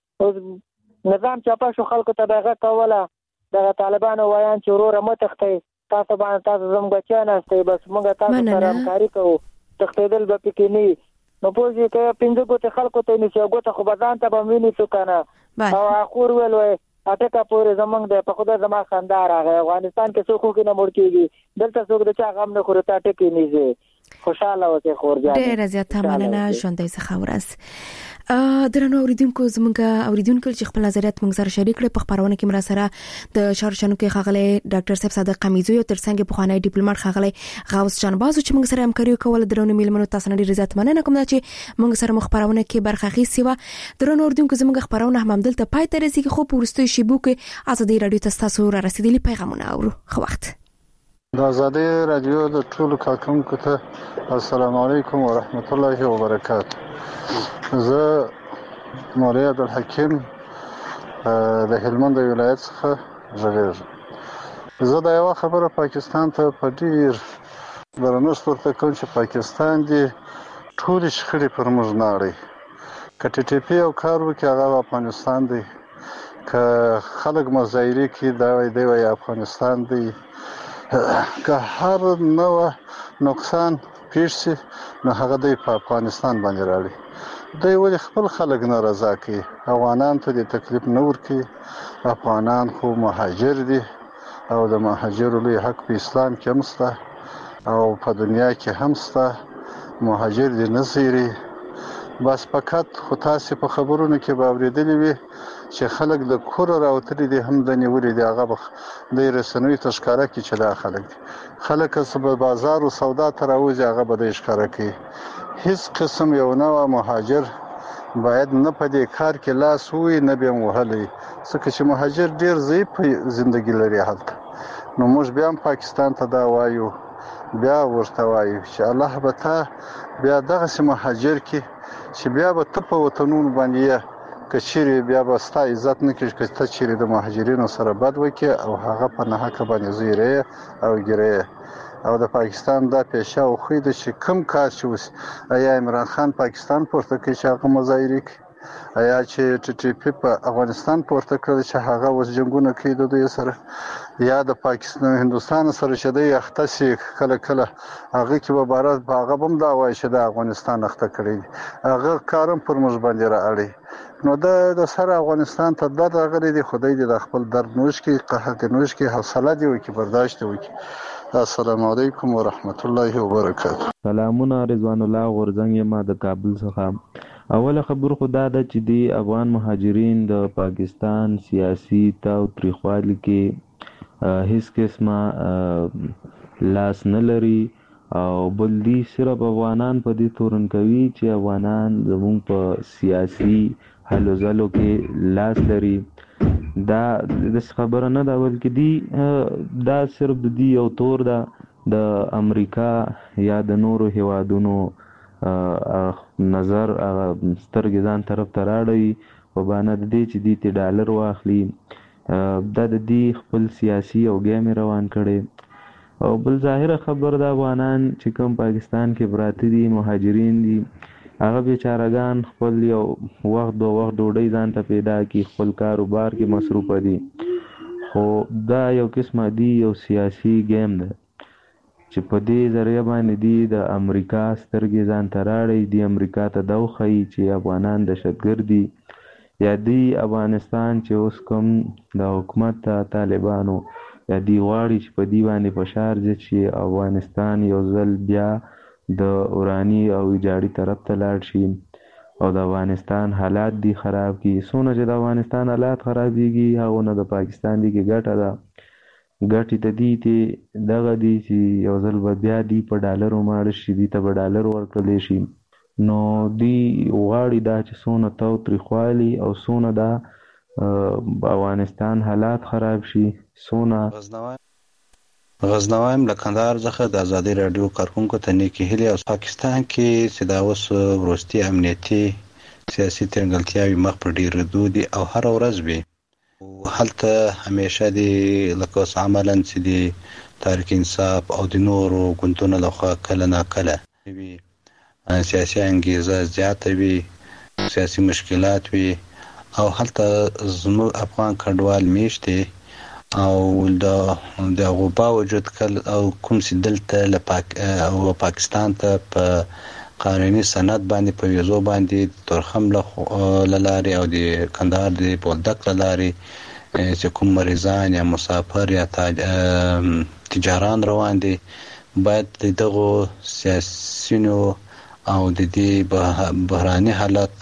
کی نظام چاپا شو خلکو ته دغه کوله د طالبانو وایان چې وروره متخته تاسو باندې تاسو زموږ بچیان استئ بس موږ تاسو سره همکاري کوو تختیدل به پکې نه نو پوه چې پنځه ګوته خلکو ته نشي ګوته خو بدان ته به ویني څو کنه او اخور ویل وای اټکا پورې زمنګ د په خدای زما خندار راغی افغانستان کې څوک کې نه مړ کیږي دلته څوک د چا غم نه خوري تا ټکی نیږي خوشاله اوسې خورجان ډېر زیاته مننه ژوندۍ څخه ورس درنو اوریدونکو زموږ اوریدونکو چې خپل نظریات موږ سره شریک کړي په خبرونه کې مر سره د شارشنو کې خغله ډاکټر صاحب صادق قمیزو یو ترڅنګ په خانه ډیپلوماټ خغله غوث جانبازو چې موږ سره همکاري کوله درنو میلمنو تاسو نه ډېر زیات مننه کوم چې موږ سره مخبرونه کې برخه اخیستي و درنو اوریدونکو زموږ خبرونه هم دلته پای ته رسیدي خو په ورستوي شیبو کې ازادي رادیو تاسو را رسیدلی پیغامونه اورو خو وخت د ازادي رادیو د ټولو کارکونکو ته السلام علیکم ورحمت الله وبرکاته زه مولوی عبدالحکیم د هلمند ولایت څخه غږیږم زه دا یو خبره پاکستان ته په ډیر درنښت ورته کوم چې پاکستان دی ټول شخړې پر موږ نه اړي که ټي ټي پی او کار وکړي هغه افغانستان دی که خلک مظاهرې کوي دا وایي افغانستان دی که هر نوع نقصان پیښ شي نو هغه دی په افغانستان باندې راړي دوی ولې خپل خلک نه رضا کوي افغانان ته د تکلیف نه ورکوي افغانان خو مهاجر دي او د مهاجرو لوی حق په اسلام کې هم شته او په دنیا کې هم شته مهاجر دي نه زیري بس فقط خو تاسو په خبرونو کې به اوریدلې وي چې خلک د کور راوتلي دي هم د نیولې دي هغه د رسنوي تشکاره کې چې دا خلک سبا بازار او سودا ته راوځي هغه به د ښکارا کوي هیڅ قسم یو نوع مهاجر باید نه په دې کار کې لاس وي نه به وهلي ځکه چې مهاجر ډیر ضعیف ژوندۍ لري هلته نو موږ بیا پاکستان ته دا وایو بیا ورته وایو چې الله به تا بیا دغه مهاجر کې چې بیا به ته په وطنونو باندې کچېری بیا به ستا عزت نه کېږي چې ته چیرې د مهاجرینو سره بد وکړي او هغه په ناحقه باندې زیری او ګیری او د پاکستان دا پیشه او خو د چې کم کار چې وس آیا عمران خان پاکستان پورته کوي چې هغه مظاهره کوي آیا چې ټي ټي پی په افغانستان پورته کړی چې هغه وس جنگونه کوي د دوی سره یا د پاکستان هندستان سره چې د اختصي کله کله هغه کې به بارات هغه هم دا وایي چې د افغانستان اخته کړی هغه کارم پر موږ باندې راړي نو د سره افغانستان ته درد راغلی دی خدای دې د خپل درد نوش کې قحط نوش کې حوصله دی او کې برداشت وکړي السلام علیکم ورحمت الله وبرکاته سلامونه رضوان الله غورزنګ ما د کابل څخه اوله خبر خدا ده چې دی افغان مهاجرین د پاکستان سیاسي تاوتریخوالي کې هیڅ قسمه لاس نه لري او بل دی صرف افغانان په دې تورن کوي چې افغانان زموږ په سیاسي حلو ځلو کې لاس لري دا د خبره نه ده بلکې دی دا صرف د دې یو تور ده د امریکا یا د نورو هیوادونو نظر سترګې ځان طرف ته راړوي په بانه د دې چې دې ته ډالر واخلي دا د دې خپل سیاسي او ګیم روان کړي او بل ظاهره خبر د افغانان چې کوم پاکستان کې پراته دي مهاجرین دي هغه بیچارهګان خپل یو وخت ډوډۍ ځان ته پیدا کی خپل کاروبار کې مصروف دي خو دا یو قسمه دی یو سیاسي ګیم ده چې په دې ذریعہ باندې دی د امریکا سترګې ځان ته راړي دی امریکا ته دا وښیي چې افغانان دهشتګرد دي یا دی افغانستان چې اوس کوم د حکومت طالبانو یا دی غواړي چې په دی باندې فشار زیات شي افغانستان یو ځل بیا د اوراني او ویجاړي طرف ته لاړ شي او د افغانستان حالات دی خراب کی سونه چې د افغانستان حالات خرابېږي هغه نه د پاکستان دی کې ګټه ده ګټې ته دی ته دغه دی چې یو ځل بیا دی په ډالرو ماړ شي دی ته په ډالر ورکړل شي نو دی غواړي دا چې سونه تاوتریخوالي او سونه دا افغانستان حالات خراب شي سونه غزنویم له کندهار څخه د ازادي رادیو کارکونکو ته نیکی هیلې او پاکستان کې چې دا اوس وروستي امنیتي سیاسي ترنګلتیاوي مخ پر ډیرېدو دي او هر ورځ وي هلته همیشه دی لکه اوس عملاً چې دی تحریک انصاف او د نورو ګوندونو لخوا کله ناکله وي سیاسي انګیزه زیاته وي سیاسي مشکلات وي او هلته زموږ افغان کډوال میشته او د غوبا وجود کل او کوم چې دلته او پاکستان ته په قانوني سند باندې په ویزو باندې ترخم لاري او د کندهار د بولدک لاري چې کوم مریضان یا مسافر یا تجاران روان دي باید دغه سیاسيونو او د دې بحراني حالات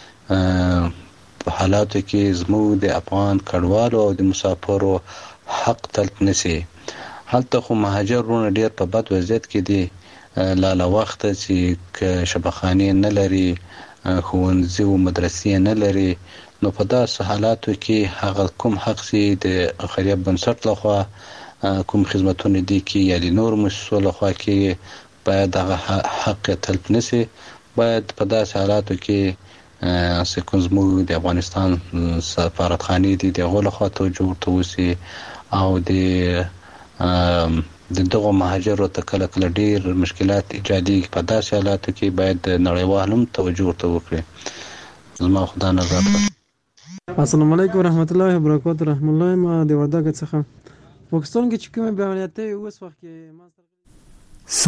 په حالاتو کې زموږ د افغان کډوالو او د مسافرو حق تلف نشي هلته خو مهاجرونه ډیر په بد وضعیت کې دي لاله وخت چې شبخانه نه لري ښوونځي او مدرسې نه لري نو په داسې حالاتو کې هغه کوم حق سي د خیریه بنسټ لخوا کوم خدماتونه دي کې یا د نور مسؤل لخوا کې باید هغه حق تلف نشي باید په داسې حالاتو کې سکون زموږ د افغانستان سفارتخانه دي د غوړه خاطر جوړ توسي او د د دغو مهاجرو ته کله کله ډیر مشکلات ایجادي په داسې حالاتو کې باید نړیوال هم توجه ورته وکړي. زما خدا نظر ده. السلام علیکم ورحمت الله وبرکاته. رحم الله ما د وردګ څخه پاکستان کې چې کومه بیانیت اوس وخت کې